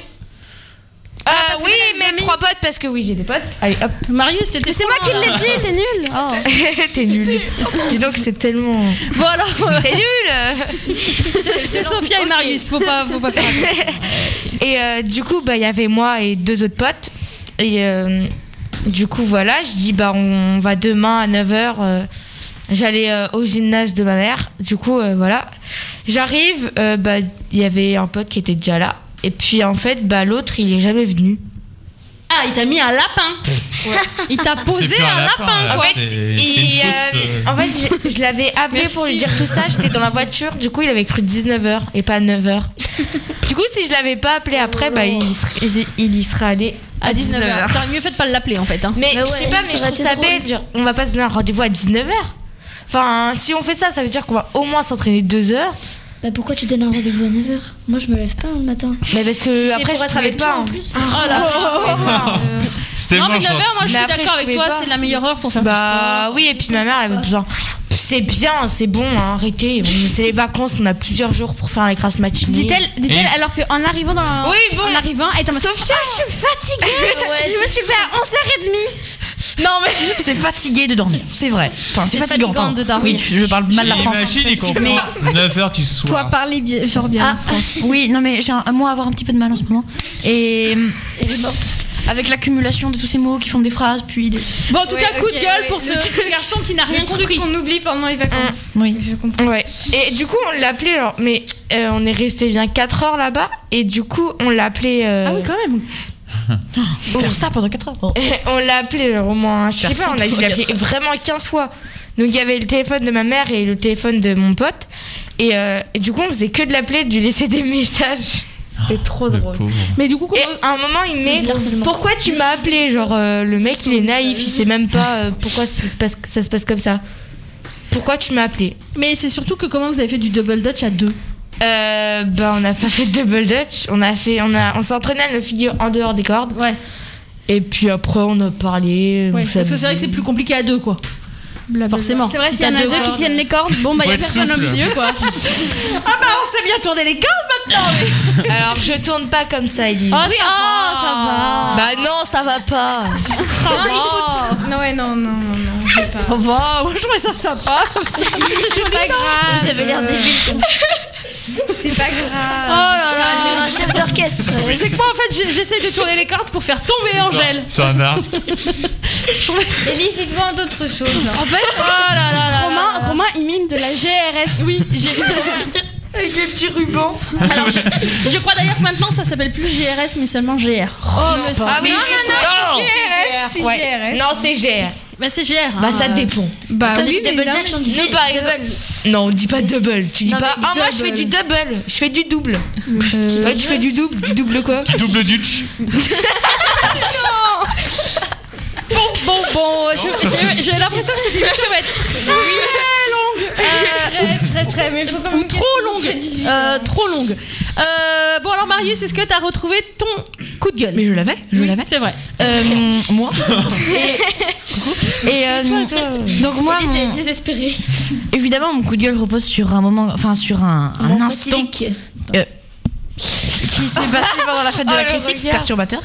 oui, mais 3 potes parce que oui, j'ai des potes. Allez, hop. Marius, c'était. C'est moi qui l'ai dit, t'es nul. Oh. T'es nul. Dis donc, c'est tellement. Bon alors. T'es nul. C'est Sophia et Marius, faut pas faire attention. Et du coup, bah, il y avait moi et 2 autres potes. Et du coup, voilà, je dis, bah, on va demain à 9h. J'allais au gymnase de ma mère. Du coup, voilà. J'arrive, bah, il y avait un pote qui était déjà là. Et puis, en fait, bah, l'autre, il est jamais venu. Ah, il t'a mis un lapin. Ouais. Il t'a posé C'est plus un lapin. là. Quoi. C'est une fausse. En fait, je l'avais appelé pour lui dire tout ça. J'étais dans la voiture. Du coup, il avait cru 19h et pas 9h. Du coup, si je l'avais pas appelé après, bah, il y serait allé À 19h. T'aurais mieux fait de pas l'appeler en fait. Hein. Mais Bah je sais ouais, pas, mais ça je aurait trouve été ça drôle. bête. Genre, on va pas se donner un rendez-vous à 19h. Enfin, si on fait ça, ça veut dire qu'on va au moins s'entraîner 2 heures. Bah pourquoi tu donnes un rendez-vous à 9h? Moi je me lève pas le matin. Mais parce que C'est après, pour je être pouvais avec toi pas. en plus. Oh là. C'était Non mais 9h, gentil. moi je suis Mais après, d'accord je avec toi, pouvais pas. c'est la meilleure heure pour faire Bah oui, et puis ma mère, elle avait besoin. C'est bien, c'est bon, hein, arrêtez. C'est les vacances, on a plusieurs jours pour faire les grasses matinées. Dit-elle alors qu'en arrivant dans. Oui, bon. En arrivant, elle était en mode Sophia, je suis fatiguée. Je me suis levé à 11h30. Non, mais c'est fatigué de dormir, c'est vrai. Enfin, c'est fatigant. fatigant pardon. de dormir. Oui, je parle mal la France. Imagine, il comprend. 9h, tu sois. Toi, parlez bien, genre bien. Oui, non, mais j'ai un mot à avoir un petit peu de mal en ce moment. Et. Avec l'accumulation de tous ces mots qui font des phrases, puis des. Bon, en tout cas, coup de gueule pour ce garçon qui n'a rien compris. qu'on oublie pendant les vacances. Oui. Je comprends. Ouais. Et du coup, on l'a appelé, genre, mais on est resté bien 4 heures là-bas. Et du coup, on l'a appelé. Ah oui, quand même. Faire ça pendant 4 heures. Oh. On l'a appelé genre, au moins, je sais Faire pas, ça on a dû pendant l'appeler 4 heures. vraiment 15 fois. Donc il y avait le téléphone de ma mère et le téléphone de mon pote. Et du coup, on faisait que de l'appeler, de lui laisser des messages. C'était trop drôle. Mais du coup, Et à un moment, il met pourquoi tu m'as appelé? Genre, le mec, il est naïf, il sait même pas pourquoi ça se passe comme ça. Pourquoi tu m'as appelé? mais c'est surtout que comment vous avez fait du double dutch à 2? Bah, on a pas fait de double dutch. On s'est entraîné à nos figures en dehors des cordes. Ouais. Et puis après, on a parlé. Ouais. Parce que c'est vrai que c'est plus compliqué à 2 quoi. Forcément. C'est vrai, Si s'il y en t'as a deux 2 qui cordes. tiennent les cordes, bon, bah, il y a Faut être personne au souple. milieu, quoi. Ah bah on sait bien tourner les cordes maintenant. Alors, je tourne pas comme ça, Elise. Ah, Oui, ça va. Bah non, ça va pas. Non, ouais, non. je sais pas. Ça va, moi je trouvais ça sympa comme ça. C'est pas grave. Vous avez l'air débile. C'est pas Oh grave. là là. J'ai un chef d'orchestre. C'est que moi en fait j'essaie de tourner les cartes pour faire tomber Angèle. C'est un art. Elise, il te vend d'autres choses. En fait, Oh là là là. Romain, il mime de la GRS. Oui, j'ai Avec les petits rubans. Alors, je crois d'ailleurs que maintenant ça s'appelle plus GRS mais seulement GR. Oh, Ah oui, non, c'est GRS. C'est Ouais. GRS. Non, c'est GR. Bah c'est GR. Bah ça dépend. Bah Ça, oui, du mais double non, dutch, on disait Non, par double. Non, on dit pas double. Tu dis Non, pas mais moi je fais double. du double. Je fais du double. Ouais, tu fais du double. Du double quoi? Double dutch. Bon, j'ai l'impression que cette émission va être très, mais il faut quand même trop longue. Trop longue. Bon alors Marius, est-ce que t'as retrouvé ton coup de gueule? Mais je l'avais. C'est vrai. Moi. Et donc moi, C'est désespéré. évidemment, mon coup de gueule repose sur un moment, enfin sur un instant Fatidique. qui s'est passé pendant la fête de la le critique, regard. perturbateur.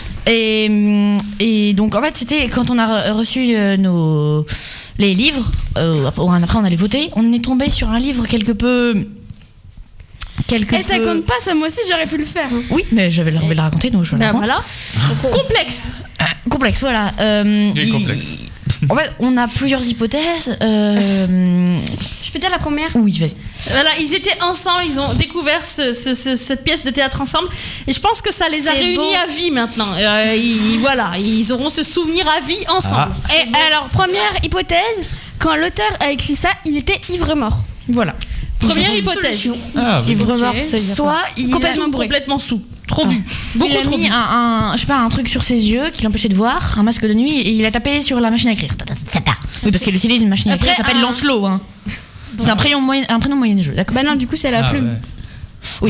Et donc en fait c'était quand on a reçu les livres, après on allait voter, on est tombé sur un livre quelque peu. Et ça compte pas, ça moi aussi j'aurais pu le faire. Hein. Oui, mais j'avais envie de le raconter, donc je le raconte. Voilà. Complexe. Complexe, voilà. Il est complexe. En fait, on a plusieurs hypothèses. Je peux dire la première? Oui, vas-y. Voilà, ils étaient ensemble, ils ont découvert cette pièce de théâtre ensemble, et je pense que ça les a C'est réunis beau. à vie maintenant. Voilà, ils auront ce souvenir à vie ensemble. Et alors, première hypothèse, quand l'auteur a écrit ça, il était ivre-mort. Voilà. Première hypothèse. Ah, oui. Ivre-mort, Soit il Complètement sous. Trop bu. Beaucoup il a trop mis bu. je sais pas, un truc sur ses yeux qui l'empêchait de voir, un masque de nuit, et il a tapé sur la machine à écrire. Oui, parce qu'il utilise une machine à écrire, Après, ça s'appelle Lancelot. Hein. C'est un prénom moyen-jeu, d'accord. Bah non, du coup, c'est la plume. Ouais. Oui.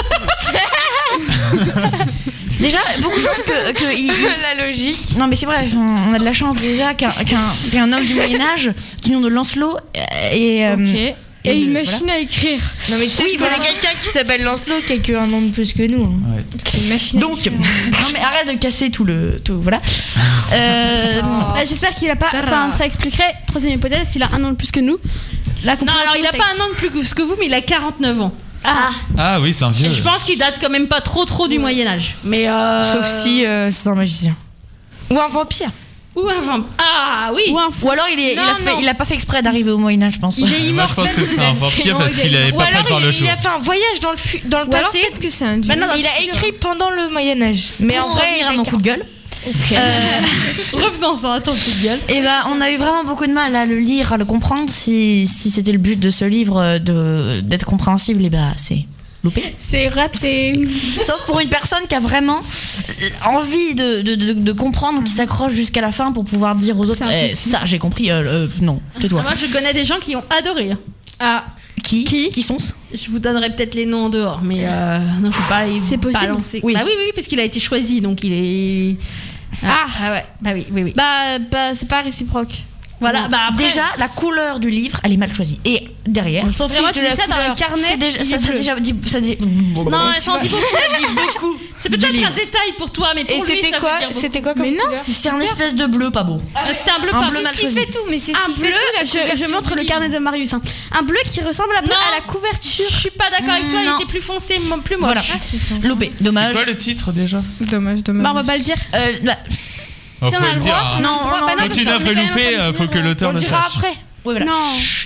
Déjà, beaucoup de choses que La logique. Non, mais c'est vrai, on a de la chance déjà qu'un homme du Moyen-Âge qui nom de Lancelot et. Ok. Et une machine à écrire. Non mais tu sais, je connais quelqu'un qui s'appelle Lancelot qui a que un an de plus que nous. Hein. C'est une machine. Donc, non mais arrête de casser tout voilà. Bah, j'espère qu'il a pas. Enfin, ça expliquerait, troisième hypothèse, s'il a un an de plus que nous. Non, alors il a pas un an de plus que vous, mais il a 49 ans. Ah oui, c'est un vieux. Et je pense qu'il date quand même pas trop du Moyen-Âge. Mais Sauf si c'est un magicien. Ou un vampire. Ou un vampire. Ah oui. Ou alors il a pas fait exprès d'arriver au Moyen-Âge, je pense. Il est Moi, je pense que c'est un vampire parce qu'il avait Ou pas prêt de alors voir le jour. il a fait un voyage dans le Ou alors passé. peut-être que c'est un dieu. Il a écrit pendant le Moyen-Âge. Mais en vrai, revenir à mon coup de gueule. Revenons-en à ton coup de gueule. Et ben, on a eu vraiment beaucoup de mal à le lire, à le comprendre. Si c'était le but de ce livre d'être compréhensible, et ben c'est loupé. C'est raté. Sauf pour une personne qui a vraiment envie de comprendre, qui s'accroche jusqu'à la fin pour pouvoir dire aux autres ça j'ai compris, non, tais-toi. Moi, je connais des gens qui ont adoré. Ah. Qui sont Je vous donnerai peut-être les noms en dehors, mais non, je peux pas. C'est possible. Balancer. Oui. Bah oui, parce qu'il a été choisi, donc il est. Ah ouais. Bah oui. Bah, c'est pas réciproque. Voilà. Bah après. Déjà, la couleur du livre, elle est mal choisie. Et derrière, Vraiment, tu dis ça dans le carnet. c'est déjà, il est ça bleu. déjà dit. Ça dit Non, ça en dit beaucoup. ça dit beaucoup. C'est peut-être du un livre. détail pour toi, mais pour Et lui, c'était ça quoi veut dire beaucoup. C'était quoi comme Mais non, couleur C'est un espèce de bleu pas beau. C'était un bleu Un pas bleu beau. mal C'est ce qui choisi. fait tout, mais c'est ce Un qui bleu, fait tout la je couverture montre du le livre. carnet de Marius. Hein. Un bleu qui ressemble un peu Non. à la couverture. Je suis pas d'accord avec toi, Non. il était plus foncé, plus moche. Voilà. Loupé. C'est Dommage. quoi le titre déjà? Dommage. Bah, on va pas le dire. Oh, Si on faut a le le dire. droit. hein. Non, non, bah Quand une œuvre est loupée, faut que l'auteur On le dira sache. après. Oui, voilà. Non.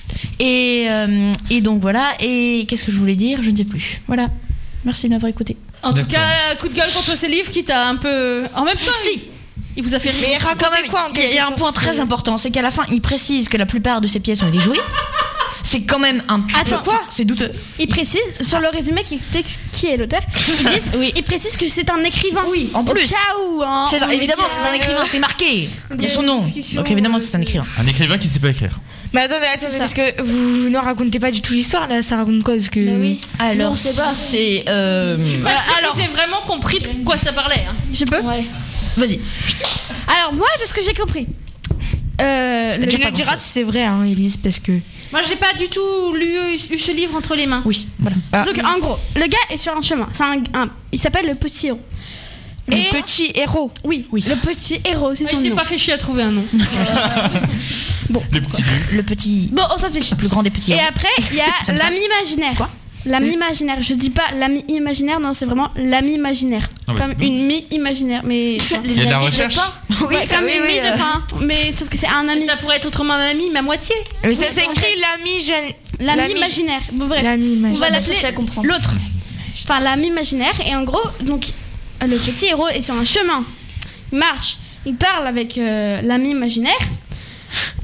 Et donc voilà. Et qu'est-ce que je voulais dire? Je ne sais plus. Voilà. Merci de m'avoir écouté. En tout D'accord. cas, coup de gueule contre ce livre qui t'a un peu. En même temps, il vous a fait rire. Mais quand même, il y a un point très important, c'est qu'à la fin, il précise que la plupart de ces pièces ont été jouées. C'est quand même un petit peu. Attends, quoi? C'est douteux. Il précise, sur le résumé qui explique qui est l'auteur, il précise que c'est un écrivain. Oui, en plus. Au cas où, hein. Évidemment que c'est un écrivain, c'est marqué. Il y a son nom. Donc évidemment que c'est un écrivain. Un écrivain qui sait pas écrire. Mais attendez, parce que vous ne racontez pas du tout l'histoire là, ça raconte quoi? Parce que. Alors, c'est Bah, alors, j'ai vraiment compris de quoi ça parlait. Hein. Je peux? Vas-y. Alors, moi, de ce que j'ai compris. Tu nous diras si c'est vrai, hein, Elise, parce que. Moi, j'ai pas du tout eu ce livre entre les mains. Oui, voilà. Donc, en gros, le gars est sur un chemin. Il s'appelle le petit héros. Le petit héros. Oui, le petit héros, c'est son Il s'est nom. pas fait chier à trouver un nom. Bon, Le petit Le petit. bon, on s'en fait chier. Le plus grand des petits. Et héros. après, il y a Comme ça. l'ami imaginaire. Quoi? L'ami imaginaire. Je dis pas l'ami imaginaire, non, c'est vraiment l'ami imaginaire. Ah oui. Comme une mie imaginaire. Mais. Il y a de la recherche. Ouais, comme une mie de pain. Mais sauf que c'est un ami. Ça pourrait être autrement mamie, ma moitié. Mais ça s'écrit L'ami imaginaire. Bon, bref. L'ami On va imaginaire. l'appeler l'autre. Enfin, l'ami imaginaire. Et en gros, donc, le petit héros est sur un chemin. Il marche. Il parle avec l'ami imaginaire.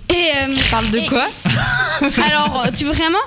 Et parle de quoi? Alors, tu veux vraiment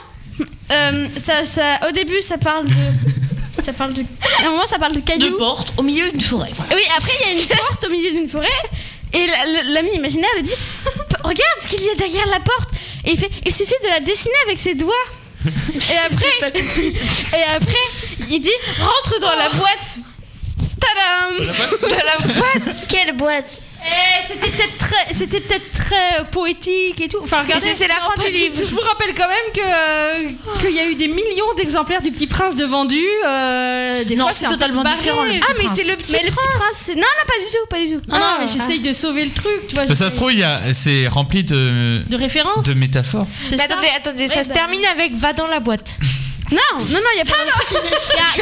au début, ça parle de. À un moment, ça parle de cailloux. De porte au milieu d'une forêt. Voilà. Oui, après, il y a une porte au milieu d'une forêt. Et l'ami imaginaire lui dit regarde ce qu'il y a derrière la porte. Et il suffit de la dessiner avec ses doigts. Et après, il dit rentre dans la boîte. Tadam! Dans la boîte? Quelle boîte? C'était peut-être très poétique et tout. Enfin, regardez, c'est la fin du livre. Je vous rappelle quand même qu'il y a eu des millions d'exemplaires du Petit Prince de vendus. Non, c'est totalement différent. Le Petit Prince. C'est le Petit Prince. Non, pas du tout. Non, mais j'essaye de sauver le truc. Tu vois, ça se trouve, c'est rempli de références, de métaphores. Mais attendez, ça se termine avec va dans la boîte. Non, il y a pas. Il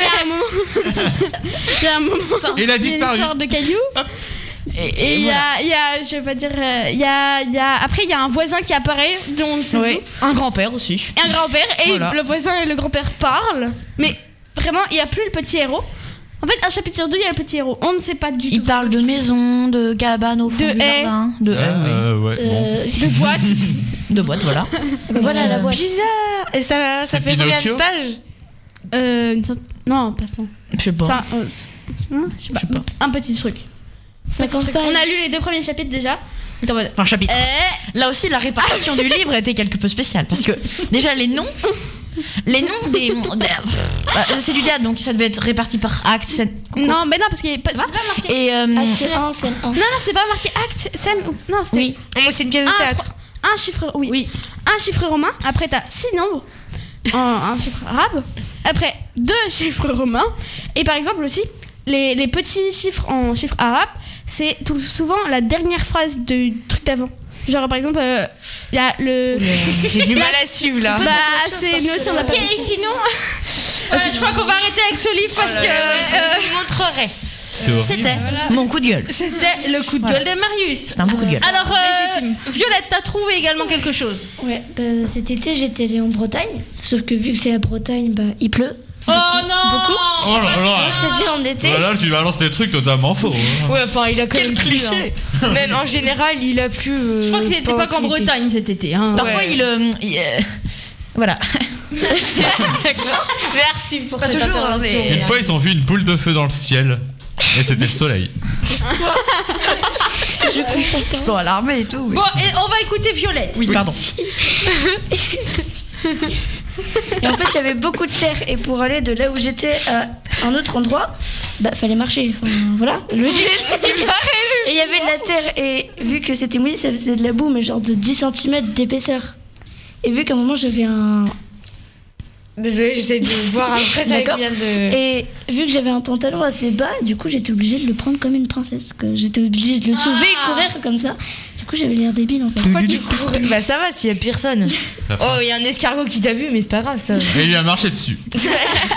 y a un moment. Il a disparu. Une sorte de caillou. Et il y a, je vais pas dire, après il y a un voisin qui apparaît, donc c'est un grand-père aussi. Et un grand-père, et voilà. le voisin et le grand-père parlent, mais vraiment il n'y a plus le petit héros. En fait, un chapitre sur deux, il y a le petit héros. On ne sait pas du tout. Il parle de maison, de cabane au fond du jardin, de boîte. De boîte, voilà. Voilà la boîte. Bizarre. Et ça fait combien de pages? Non, passons. Je sais pas. Je sais pas. Un petit truc. 50 pages. On a lu les 2 premiers chapitres déjà. Un chapitre. Là aussi, la répartition du livre était quelque peu spéciale parce que déjà les noms des c'est du théâtre, donc ça devait être réparti par acte, scène. Non, mais non, parce qu'il n'y a pas marqué. Et acte 1, scène 1. Non, c'est pas marqué acte, scène. Non, c'était. Oui. C'est une pièce de théâtre. Un chiffre, oui. Un chiffre romain. Après, t'as 6 nombres. Un chiffre arabe. Après, 2 chiffres romains. Et par exemple aussi, les petits chiffres en chiffre arabe, c'est tout souvent la dernière phrase du truc d'avant. Genre par exemple, il y a le. J'ai du mal à suivre là. C'est nous aussi on a pas. Et sinon, je crois qu'on va arrêter avec ce livre parce que je vous montrerai. C'était mon coup de gueule. C'était le coup de gueule de Marius. C'est un beau coup de gueule. Alors, Violette, t'as trouvé également quelque chose? Ouais, cet été j'étais allée en Bretagne, sauf que vu que c'est la Bretagne, il pleut. Oh non! Beaucoup. Oh là là! C'était en été. Là, tu balances des trucs totalement faux. Ouais, enfin, il a quand même plu. Même en général, il a plu. Je crois que c'était pas qu'en Bretagne cet été. Hein. Parfois, voilà. Merci pour cette intervention. Une fois, ils ont vu une boule de feu dans le ciel. Et c'était le soleil. Je comprends pas. Ils sont alarmés et tout. Bon, et on va écouter Violette. Oui, pardon. Et en fait, il y avait beaucoup de terre. Et pour aller de là où j'étais à un autre endroit, fallait marcher. Enfin, voilà, logique. Et il y avait de la terre. Et vu que c'était mouillé, ça faisait de la boue, mais genre de 10 cm d'épaisseur. Et vu qu'à un moment, j'avais un. Désolée, j'essaie de voir après ça vient de. Et vu que j'avais un pantalon assez bas, du coup j'étais obligée de le prendre comme une princesse. J'étais obligée de le soulever et courir comme ça. Du coup j'avais l'air débile en fait. Pourquoi tu cours? Bah ça va s'il y a personne. Oh, il y a un escargot qui t'a vu, mais c'est pas grave ça. Et il lui a marché dessus. Il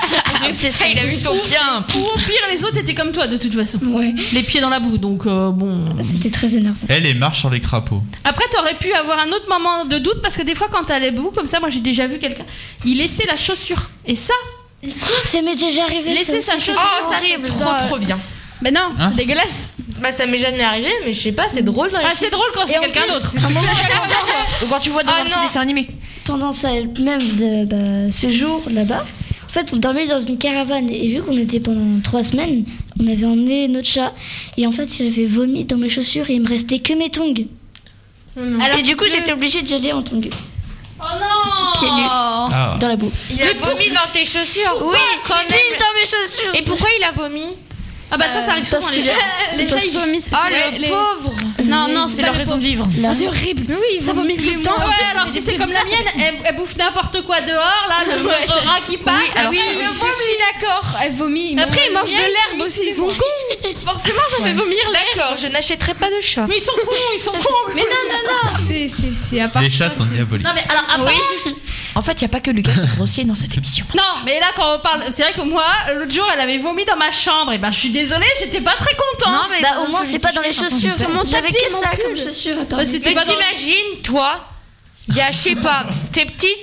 a vu ton pied. Ou au pire, les autres étaient comme toi de toute façon. Ouais. Les pieds dans la boue, donc bon. C'était très énervant. Elle et marche sur les crapauds. Après, t'aurais pu avoir un autre moment de doute parce que des fois, quand t'allais boue comme ça, moi j'ai déjà vu quelqu'un, il laissait la chaussure. Et ça, ça m'est déjà arrivé. laisser sa chaussure. Oh, ça arrive trop bien. Mais non, c'est dégueulasse. Bah ça m'est jamais arrivé, mais je sais pas, c'est drôle. C'est drôle quand c'est quelqu'un d'autre. Ou quand tu vois dans un petit dessin animé. Pendant ça, même de ce jour là-bas, en fait, on dormait dans une caravane. Et vu qu'on était pendant 3 semaines, on avait emmené notre chat. Et en fait, il avait vomi dans mes chaussures et il me restait que mes tongs. Et du coup, j'étais obligée d'y aller en tongs. Oh non! Pieds nus. Dans la boue. Il a vomi dans tes chaussures? Oui, pile dans mes chaussures. Et pourquoi il a vomi? Ah bah ça arrive souvent, les chats. Les chats ils vomissent. Oh le pauvre! Non, c'est leur raison de vivre. C'est horrible. Mais oui, ça vomit tout le temps. Ouais, alors si c'est comme la mienne, elle bouffe n'importe quoi dehors, là, le rat qui passe. Oui, je suis d'accord. Elle vomit. Après, ils mangent de l'herbe aussi. Ils sont cons. Forcément, ça fait vomir l'herbe. D'accord, je n'achèterai pas de chat. Mais ils sont cons. Mais non, c'est à part. Les chats sont diaboliques. Non mais alors après. En fait, il n'y a pas que Lucas qui est grossier dans cette émission. Non, mais là, quand on parle, c'est vrai que moi, l'autre jour, elle avait vomi dans ma chambre. Et ben, je suis désolée, j'étais pas très contente. Non, mais au moins, c'est pas dans les chaussures. J'avais que ça comme chaussures. Mais t'imagines, toi, il y a, je sais pas, t'es petite,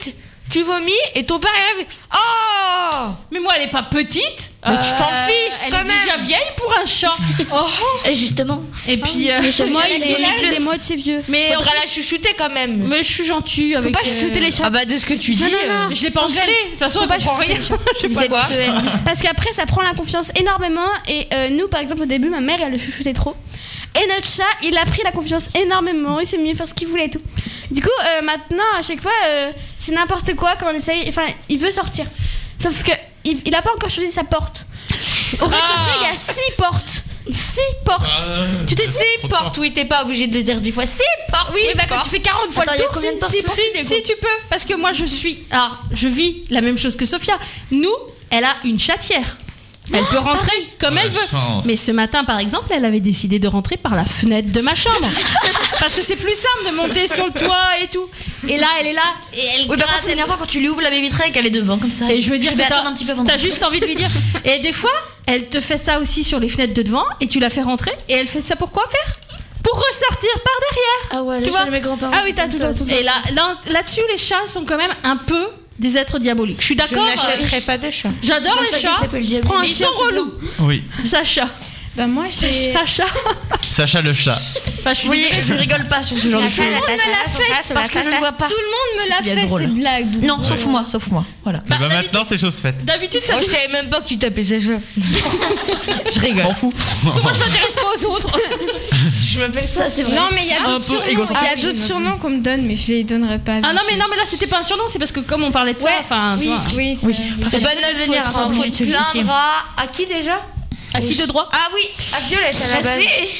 tu vomis et ton père il arrive. Oh! Mais moi, elle est pas petite. Mais tu t'en fiches elle quand est déjà même. vieille pour un chat. Et justement. Et puis, Moi, il est moitié vieux. mais Faudra la chouchouter quand même. mais je suis gentille avec. Faut pas chuchoter les chats. Ah bah de ce que tu dis. non. Je l'ai pas engueulée. De toute façon, elle pas comprend rien. Je sais Vous pas êtes quoi. cruel. Parce qu'après, ça prend la confiance énormément. Et nous, par exemple, au début, ma mère, elle le chuchotait trop. Et notre chat, il a pris la confiance énormément. Il s'est mis à faire ce qu'il voulait et tout. Du coup, maintenant, à chaque fois, c'est n'importe quoi quand on essaye. Enfin, il veut sortir. Sauf que il a pas encore choisi sa porte. Au rez-de-chaussée, il y a 6 portes. 6 portes. Tu t'es 6 portes, oui, t'es pas obligé de le dire 10 fois. 6 portes. Oui, bah quand tu fais 40 fois Attends, le il y a tour, combien de portes Si tu peux, parce que moi je vis la même chose que Sophia. Nous, elle a une chatière. Elle peut rentrer comme elle veut. chance. Mais ce matin, par exemple, elle avait décidé de rentrer par la fenêtre de ma chambre. Parce que c'est plus simple de monter sur le toit et tout. Et là, elle est là et elle Oui, par contre, gratte. c'est énervant quand tu lui ouvres la baie vitrée et qu'elle est devant comme ça. Et je veux dire vais que attendre un petit peu avant de t'as rentrer. juste envie de lui dire. Et des fois, elle te fait ça aussi sur les fenêtres de devant et tu la fais rentrer. Et elle fait ça pour quoi faire? Pour ressortir par derrière. Ah ouais, Tu vois chez mes grands-parents. Ah oui, c'est t'as comme tout ça. Et là-dessus, les chats sont quand même un peu des êtres diaboliques. Je suis Je d'accord. n'achèterai pas de chat. J'adore les C'est pour ça qu'il chats. s'appelle Diablo. Prends un Mais ils chien, sont c'est relous. Oui. Sacha. Bah moi, j'ai... Sacha. Sacha le chat. Enfin, je suis Oui, désolée. je rigole pas sur ce genre de choses. Parce que je ne vois pas. Tout le monde me Il y a l'a fait, drôle. ces blagues. Non, sauf moi. Voilà. Bah, maintenant, c'est chose faite. D'habitude, ça Moi, je savais même pas que tu t'appelais Sacha. Je rigole. M'en fous. moi, je m'intéresse pas aux autres. Je m'appelle Ça, c'est vrai. Non, mais il y a Un d'autres peu surnoms. égocentrique. Il y a d'autres surnoms qu'on me donne, mais je les donnerai pas. Ah non, mais là, c'était pas un surnom, c'est parce que comme on parlait de ça, Ouais, enfin, tu oui, vois. oui, C'est pas de notre venir, faute. attends, Faut obligé de se te justifier. plaindre à qui déjà? À qui de droit? Ah oui, à Violette à la base.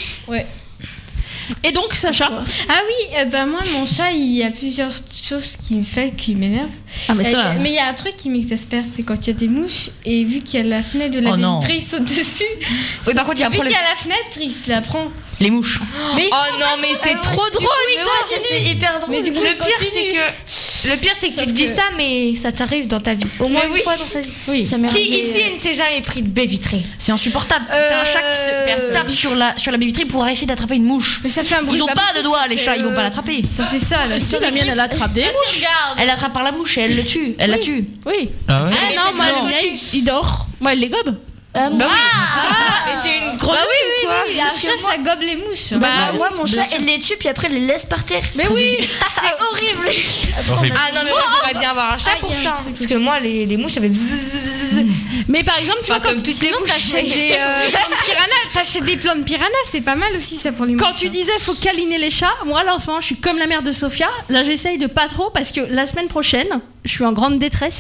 Et donc, Sacha. Ah oui, bah moi, mon chat, il y a plusieurs choses qui m'énervent. Ah, mais ça. Mais il y a un truc qui m'exaspère, c'est quand il y a des mouches et vu qu'il y a la fenêtre de la Oh non. vitrée, il saute dessus. Oui, par contre, il y a un Vu qu'il problème. y a la fenêtre, il se la prend. Les mouches. Mais ils Oh sont non, pas mais contents. c'est trop Du coup, drôle. ils ça. continuent. C'est hyper drôle. Mais du coup, Le ils pire, c'est continuent. que tu dis que- ça, mais ça t'arrive dans ta vie. Au moins une fois dans sa vie. Oui. Ça m'est Qui arrivé, ici ne s'est jamais pris de baie vitrée? C'est insupportable. T'as un chat qui se tape sur la baie vitrée pour essayer d'attraper une mouche. Mais ça fait un bruit. Ils ont pas de possible, doigts, ça les fait, chats, ils vont pas l'attraper. Ça fait ça, là. Si la mienne, elle attrape des mouches. Regarde. Elle l'attrape par la bouche et elle le tue. Elle la tue. Oui. Ah ouais. Ah non, moi, le mien, il dort. Moi, elle les gobe. Bah oui. Mais c'est une grosse Oui, la chasse, ça gobe les mouches. Bah, Moi, mon chat, elle les tue, puis après, elle les laisse par terre. Mais oui. C'est horrible. Horrible. Ah non, mais moi j'aurais bien avoir un chat pour ça. Parce que moi, les mouches, ça fait bzzz. Mais par exemple, tu vois, Enfin, comme toutes les mouches. T'achètes des plantes piranha. T'achètes des plantes piranha, c'est pas mal aussi ça pour les mouches. quand tu disais faut câliner les chats, moi là en ce moment je suis comme la mère de Sophia. Là j'essaye de pas trop parce que la semaine prochaine, je suis en grande détresse.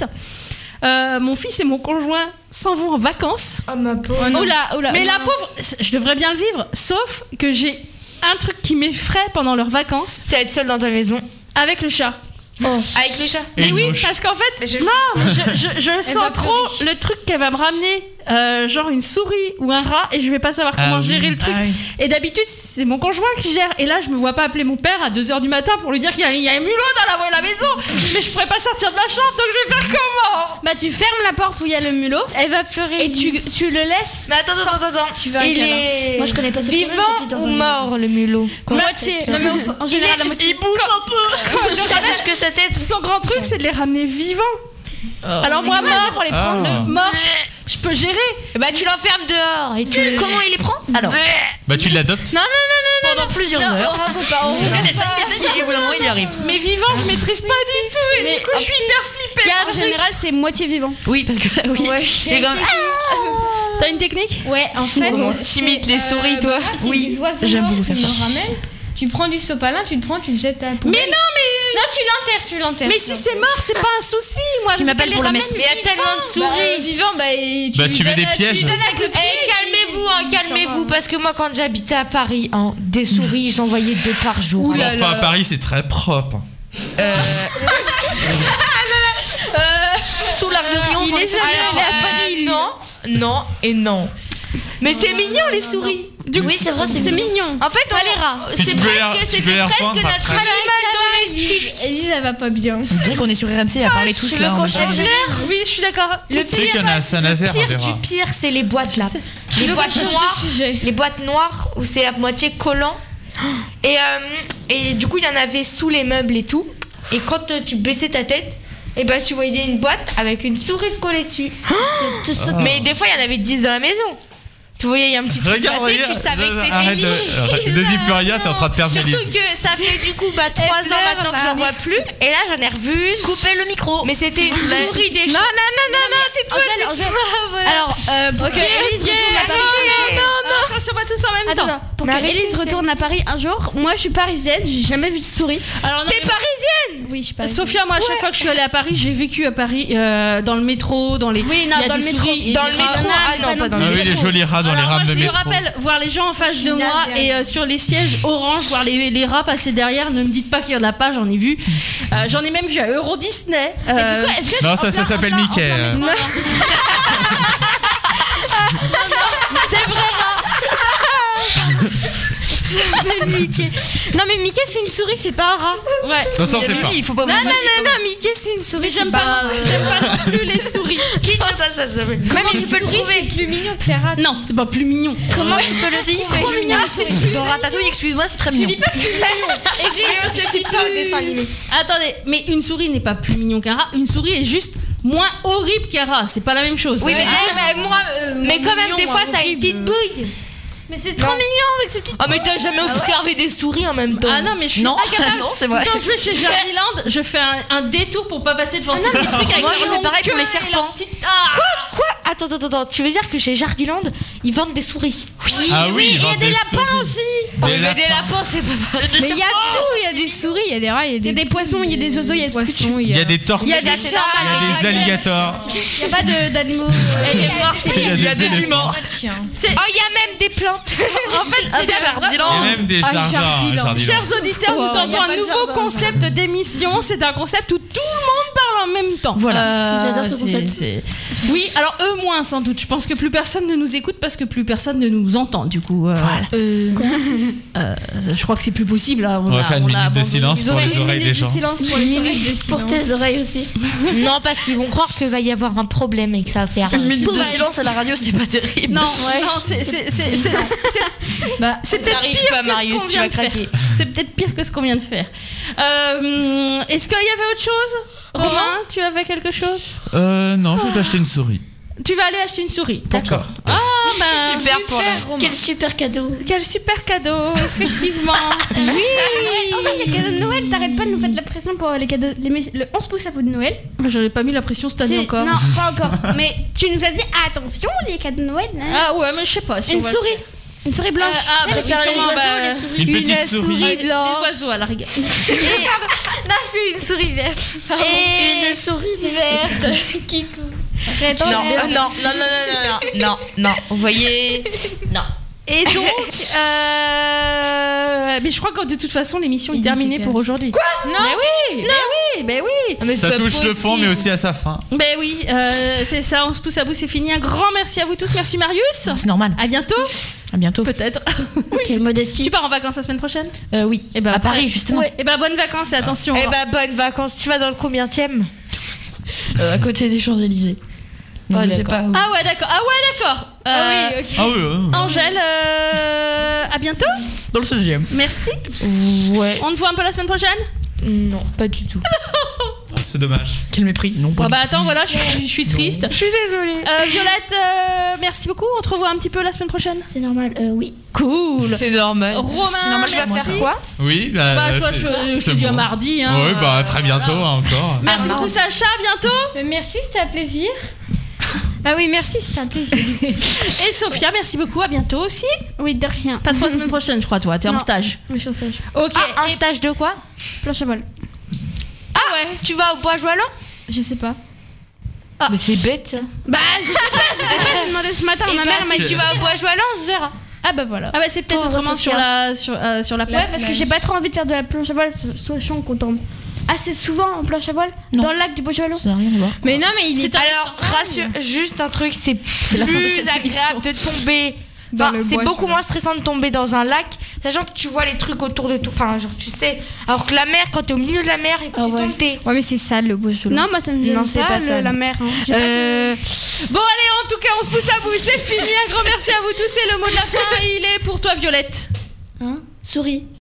Mon fils et mon conjoint s'en vont en vacances. Oh ma pauvre. Oula. Mais la pauvre, je devrais bien le vivre, sauf que j'ai un truc qui m'effraie pendant leurs vacances C'est être seule dans ta maison. avec le chat. Avec le chat. Et Mais une oui, mouche. parce qu'en fait, Je- non, je va sens trop pleurer. le truc qu'elle va me ramener, genre une souris ou un rat, et je vais pas savoir comment oui. gérer le truc. Ah oui. Et d'habitude, c'est mon conjoint qui gère. Et là, je me vois pas appeler mon père à 2h du matin pour lui dire qu'il y a un mulot dans la maison. Mais je pourrais pas sortir de ma chambre, donc je vais faire comment? Bah tu fermes la porte où il y a le mulot Elle va pleurer. et tu le laisses Mais attends. Tu vas un Il câlin. est Moi, je connais pas ce problème, j'habite vivant dans ou un- mort le mulot? moitié. Non mais en général la moitié. Il bouge un peu. Le ramène- que sa tête. Son grand truc, c'est de les ramener vivants. Alors moi, mort, Ah. mort, je peux gérer. Bah tu l'enfermes dehors et tu le... Comment il les prend Alors, Bah, tu l'adoptes. pendant plusieurs heures. On raconte pas. On regarde ça. Et au bout d'un moment, il y arrive. Mais vivant, je maîtrise pas du tout. Et Mais du coup, je suis hyper flippée. En général c'est moitié vivant. Oui, parce que. Oui. Il y a Et comme- une technique. T'as une technique? Ouais, en fait. T'imites c'est, les souris, toi. bah, c'est Oui, des oiseaux j'aime morts beaucoup faire qui ça. m'en ramènent. Tu prends du sopalin, tu le prends, tu le jettes à la poubelle. Mais non, Non, tu l'enterres. mais si c'est mort, c'est pas un souci. Moi, Tu je m'appelles les pour le ramène mess. Mais il y a tellement de souris. Vivant, bah, et Bah, tu mets des pièges. Tu lui donnes avec le pied. Calmez-vous, calmez-vous, parce que moi quand j'habitais à Paris, des souris, j'en voyais 2 par jour. Ouh là Enfin, à là. Paris, c'est très propre. Sous l'Arc de Triomphe, on est fait- Non et non. Mais c'est mignon les souris. Oui, c'est vrai, c'est mignon. En fait, Puis c'était tu peux les presque reprendre notre après. animal domestique. Elise, elle va pas bien. On dirait qu'on est sur RMC à parler tous là. en même temps. Oui, je suis d'accord. Le Tu sais qu'il y en a à Saint-Nazaire, on pire verra. du pire, c'est les boîtes là. Les veux boîtes qu'on change de noires. sujet Les boîtes noires où c'est à moitié collant. Et du coup, il y en avait sous les meubles et tout. Et quand tu baissais ta tête, et bah tu voyais une boîte avec une souris collée dessus. Mais des fois il y en avait 10 dans la maison. Tu voyais, il y a un petit truc Regarde, passé, regarde. tu savais que c'était Arrête lié. ne dis plus rien, t'es en train de perdre Surtout Mélisse. que ça fait du coup 3 ans maintenant que j'en vois plus. Et là j'en ai revu. Coupez le micro. Mais c'était une souris des choses. Non, tais-toi, tais-toi. Voilà. Alors, pour que Élise retourne à Paris. Non, attention, pas tous en même temps. Attends, pour que Élise retourne à Paris un jour, moi je suis parisienne, j'ai jamais vu de souris. Alors, non, T'es parisienne? Oui, je suis parisienne. Sophia, moi, à chaque fois que je suis allée à Paris, j'ai vécu à Paris, dans le métro, dans les. Oui, non, il y a dans des le métro. souris et Dans des le rats. métro. Ah non, pas dans Ah le oui, métro. les jolis rats dans les Alors, rames moi, de je me métro. rappelle voir les gens en face de moi et sur les sièges orange, voir les rats passer derrière. Ne me dites pas qu'il y en a pas, j'en ai vu. J'en ai même vu à Euro Disney. Non, ça s'appelle Mickey. Des vrais rats. Mickey. Non mais Mickey c'est une souris, c'est pas un rat. Ouais. Non, ça, on sait pas. Il faut pas Non, Mickey c'est une souris. J'aime pas non plus les souris. Ça s'appelle. Comment tu peux le trouver? C'est plus mignon que les rats. Non, c'est pas plus mignon. Comment tu peux le dire? C'est trop mignon. Dans Ratatouille, excuse-moi, c'est très Je mignon. dis pas que c'est mignon. Et c'est pas au dessin animé. Attendez, mais une souris n'est pas plus mignon qu'un rat. Une souris est juste moins horrible qu'un rat. C'est pas la même chose. Oui, mais quand même, des fois, ça a une petite bouille. Mais c'est trop mignon avec ce petit. Oh, mais t'as jamais observé des souris en même temps? Ah non, mais je suis Non, incapable. non, c'est vrai. Quand je vais chez Jardiland, je fais un détour pour pas passer devant ces petits trucs avec moi, leur je fais longue pareil pour queue les et serpents. leur petite- Ah Quoi? Attends, tu veux dire que chez Jardiland, ils vendent des souris? Ah oui, ils vendent des lapins aussi. Des Mais des lapins, c'est pas pareil. Mais il y a tout, il y a des souris, il y a des rats, il y a des poissons, il y a des oiseaux, il y a des poissons, Il y a des tortues, Il y a des il y chats, a des alligators. Il n'y a pas d'animaux. Il y a des éléphants. C'est- Oh, il y a même des plantes. En fait, Il y a même des jardins. Jardiland. chers auditeurs, nous Il y a tentons pas un de nouveau jardin. concept d'émission. C'est un concept où tout le monde parle en même temps. Voilà. J'adore ce concept. Oui, alors eux moins sans doute. Je pense que plus personne ne nous écoute parce que plus personne ne nous entend. Du coup, je crois que c'est plus possible. Là. On va faire une minute de abandonné. silence pour les oreilles des gens. Silence pour Une les minute de silence. Pour tes oreilles aussi. Non, parce qu'ils vont croire qu'il va y avoir un problème et que ça va faire. Une minute de silence à la radio, c'est pas terrible. Non, non, c'est Bah, c'est peut-être t'arrives pire pas, que Marius, ce qu'on tu vient vas de faire. craquer. C'est peut-être pire que ce qu'on vient de faire. Est-ce qu'il y avait autre chose? Romain, tu avais quelque chose? Non, faut t'acheter une souris. Tu vas aller acheter une souris. D'accord. toi. Ah, bah, Super pour la. Romain. Quel super cadeau. quel super cadeau, effectivement. Oh oui, les cadeaux de Noël, t'arrêtes pas de nous faire de la pression pour les cadeaux. Le 11 pouces à bout de Noël. J'en ai pas mis la pression cette année encore. Non, pas encore. Mais tu nous as dit attention, les cadeaux de Noël. Ah ouais, mais je sais pas. Si Une on va souris. le faire. Une souris blanche. Ah, bah, Faire les sûrement, oiseaux, bah, les souris. Une petite souris. les oiseaux à la rigueur. Non, c'est une souris verte. Et Une souris. Verte. Qui court. Non, vous voyez. Non. Et donc, mais je crois que de toute façon l'émission est terminée pour aujourd'hui. Quoi? Non. Mais oui. Mais Ça c'est pas touche le fond, possible. mais aussi à sa fin. Ben oui, c'est ça, on se pousse à bout, c'est fini. Un grand merci à vous tous, merci Marius. C'est normal. À bientôt. À bientôt. Peut-être. Quelle modestie. Tu pars en vacances la semaine prochaine? Oui. Et ben À Paris, justement. Et ben bonnes vacances et attention. Eh bah, bonnes vacances. Tu vas dans le combienième? À côté des Champs-Élysées. Non, je sais pas. où. Ah ouais, d'accord. Ah oui, ok. Ah oui, Angèle, à bientôt. Dans le 16e. Merci. Ouais. On te voit un peu la semaine prochaine? Non, pas du tout. c'est dommage. Quel mépris. Non, pas Bon du bah attends, voilà, je suis triste. Je suis désolée. Violette, merci beaucoup. On te revoit un petit peu la semaine prochaine. C'est normal, oui. Cool. C'est normal. Romain, Tu vas merci. faire quoi? Oui, Bah toi, je te dis à mardi. Hein, Oui, bah très bientôt voilà. encore. Merci beaucoup Sacha, à bientôt. Merci, c'était un plaisir. Ah oui, merci, c'était un plaisir. Et Sophia, merci beaucoup, à bientôt aussi. Oui, de rien. Pas trop la semaine prochaine, je crois, toi, t'es en Non. stage. Oui, je suis en stage. Ok. Un stage de quoi? Planche à voile. Ah ouais. Tu vas au bois joaillant? Je sais pas. Mais c'est bête ça. Bah, je sais pas, j'ai demandé ce matin. Ma mère m'a dit tu vas au bois joaillant, on se verra. Ah bah voilà. Ah bah c'est peut-être Pauvre autrement Sophia. sur la Ouais, parce que j'ai pas trop envie de faire de la planche à voile, sachant qu'on tombe assez souvent en planche à voile dans le lac du Beaujolais. Ça n'a rien à voir. Mais non, mais il est. Alors, rassure, juste un truc, c'est la fin de plus cette agréable de tomber. Dans Enfin, le c'est bois, beaucoup celui-là. moins stressant de tomber dans un lac, sachant que tu vois les trucs autour de toi. Enfin, genre, tu sais. Alors que la mer, quand t'es au milieu de la mer et que tu tombes, t'es. Ouais, mais c'est sale le Beaujolais. Non, moi ça me gêne Non, c'est pas ça. la mer. Hein. Bon allez, en tout cas, on se pousse à bout, c'est fini. Un grand merci à vous tous. Et le mot de la fin, il est pour toi, Violette. Hein? Souris.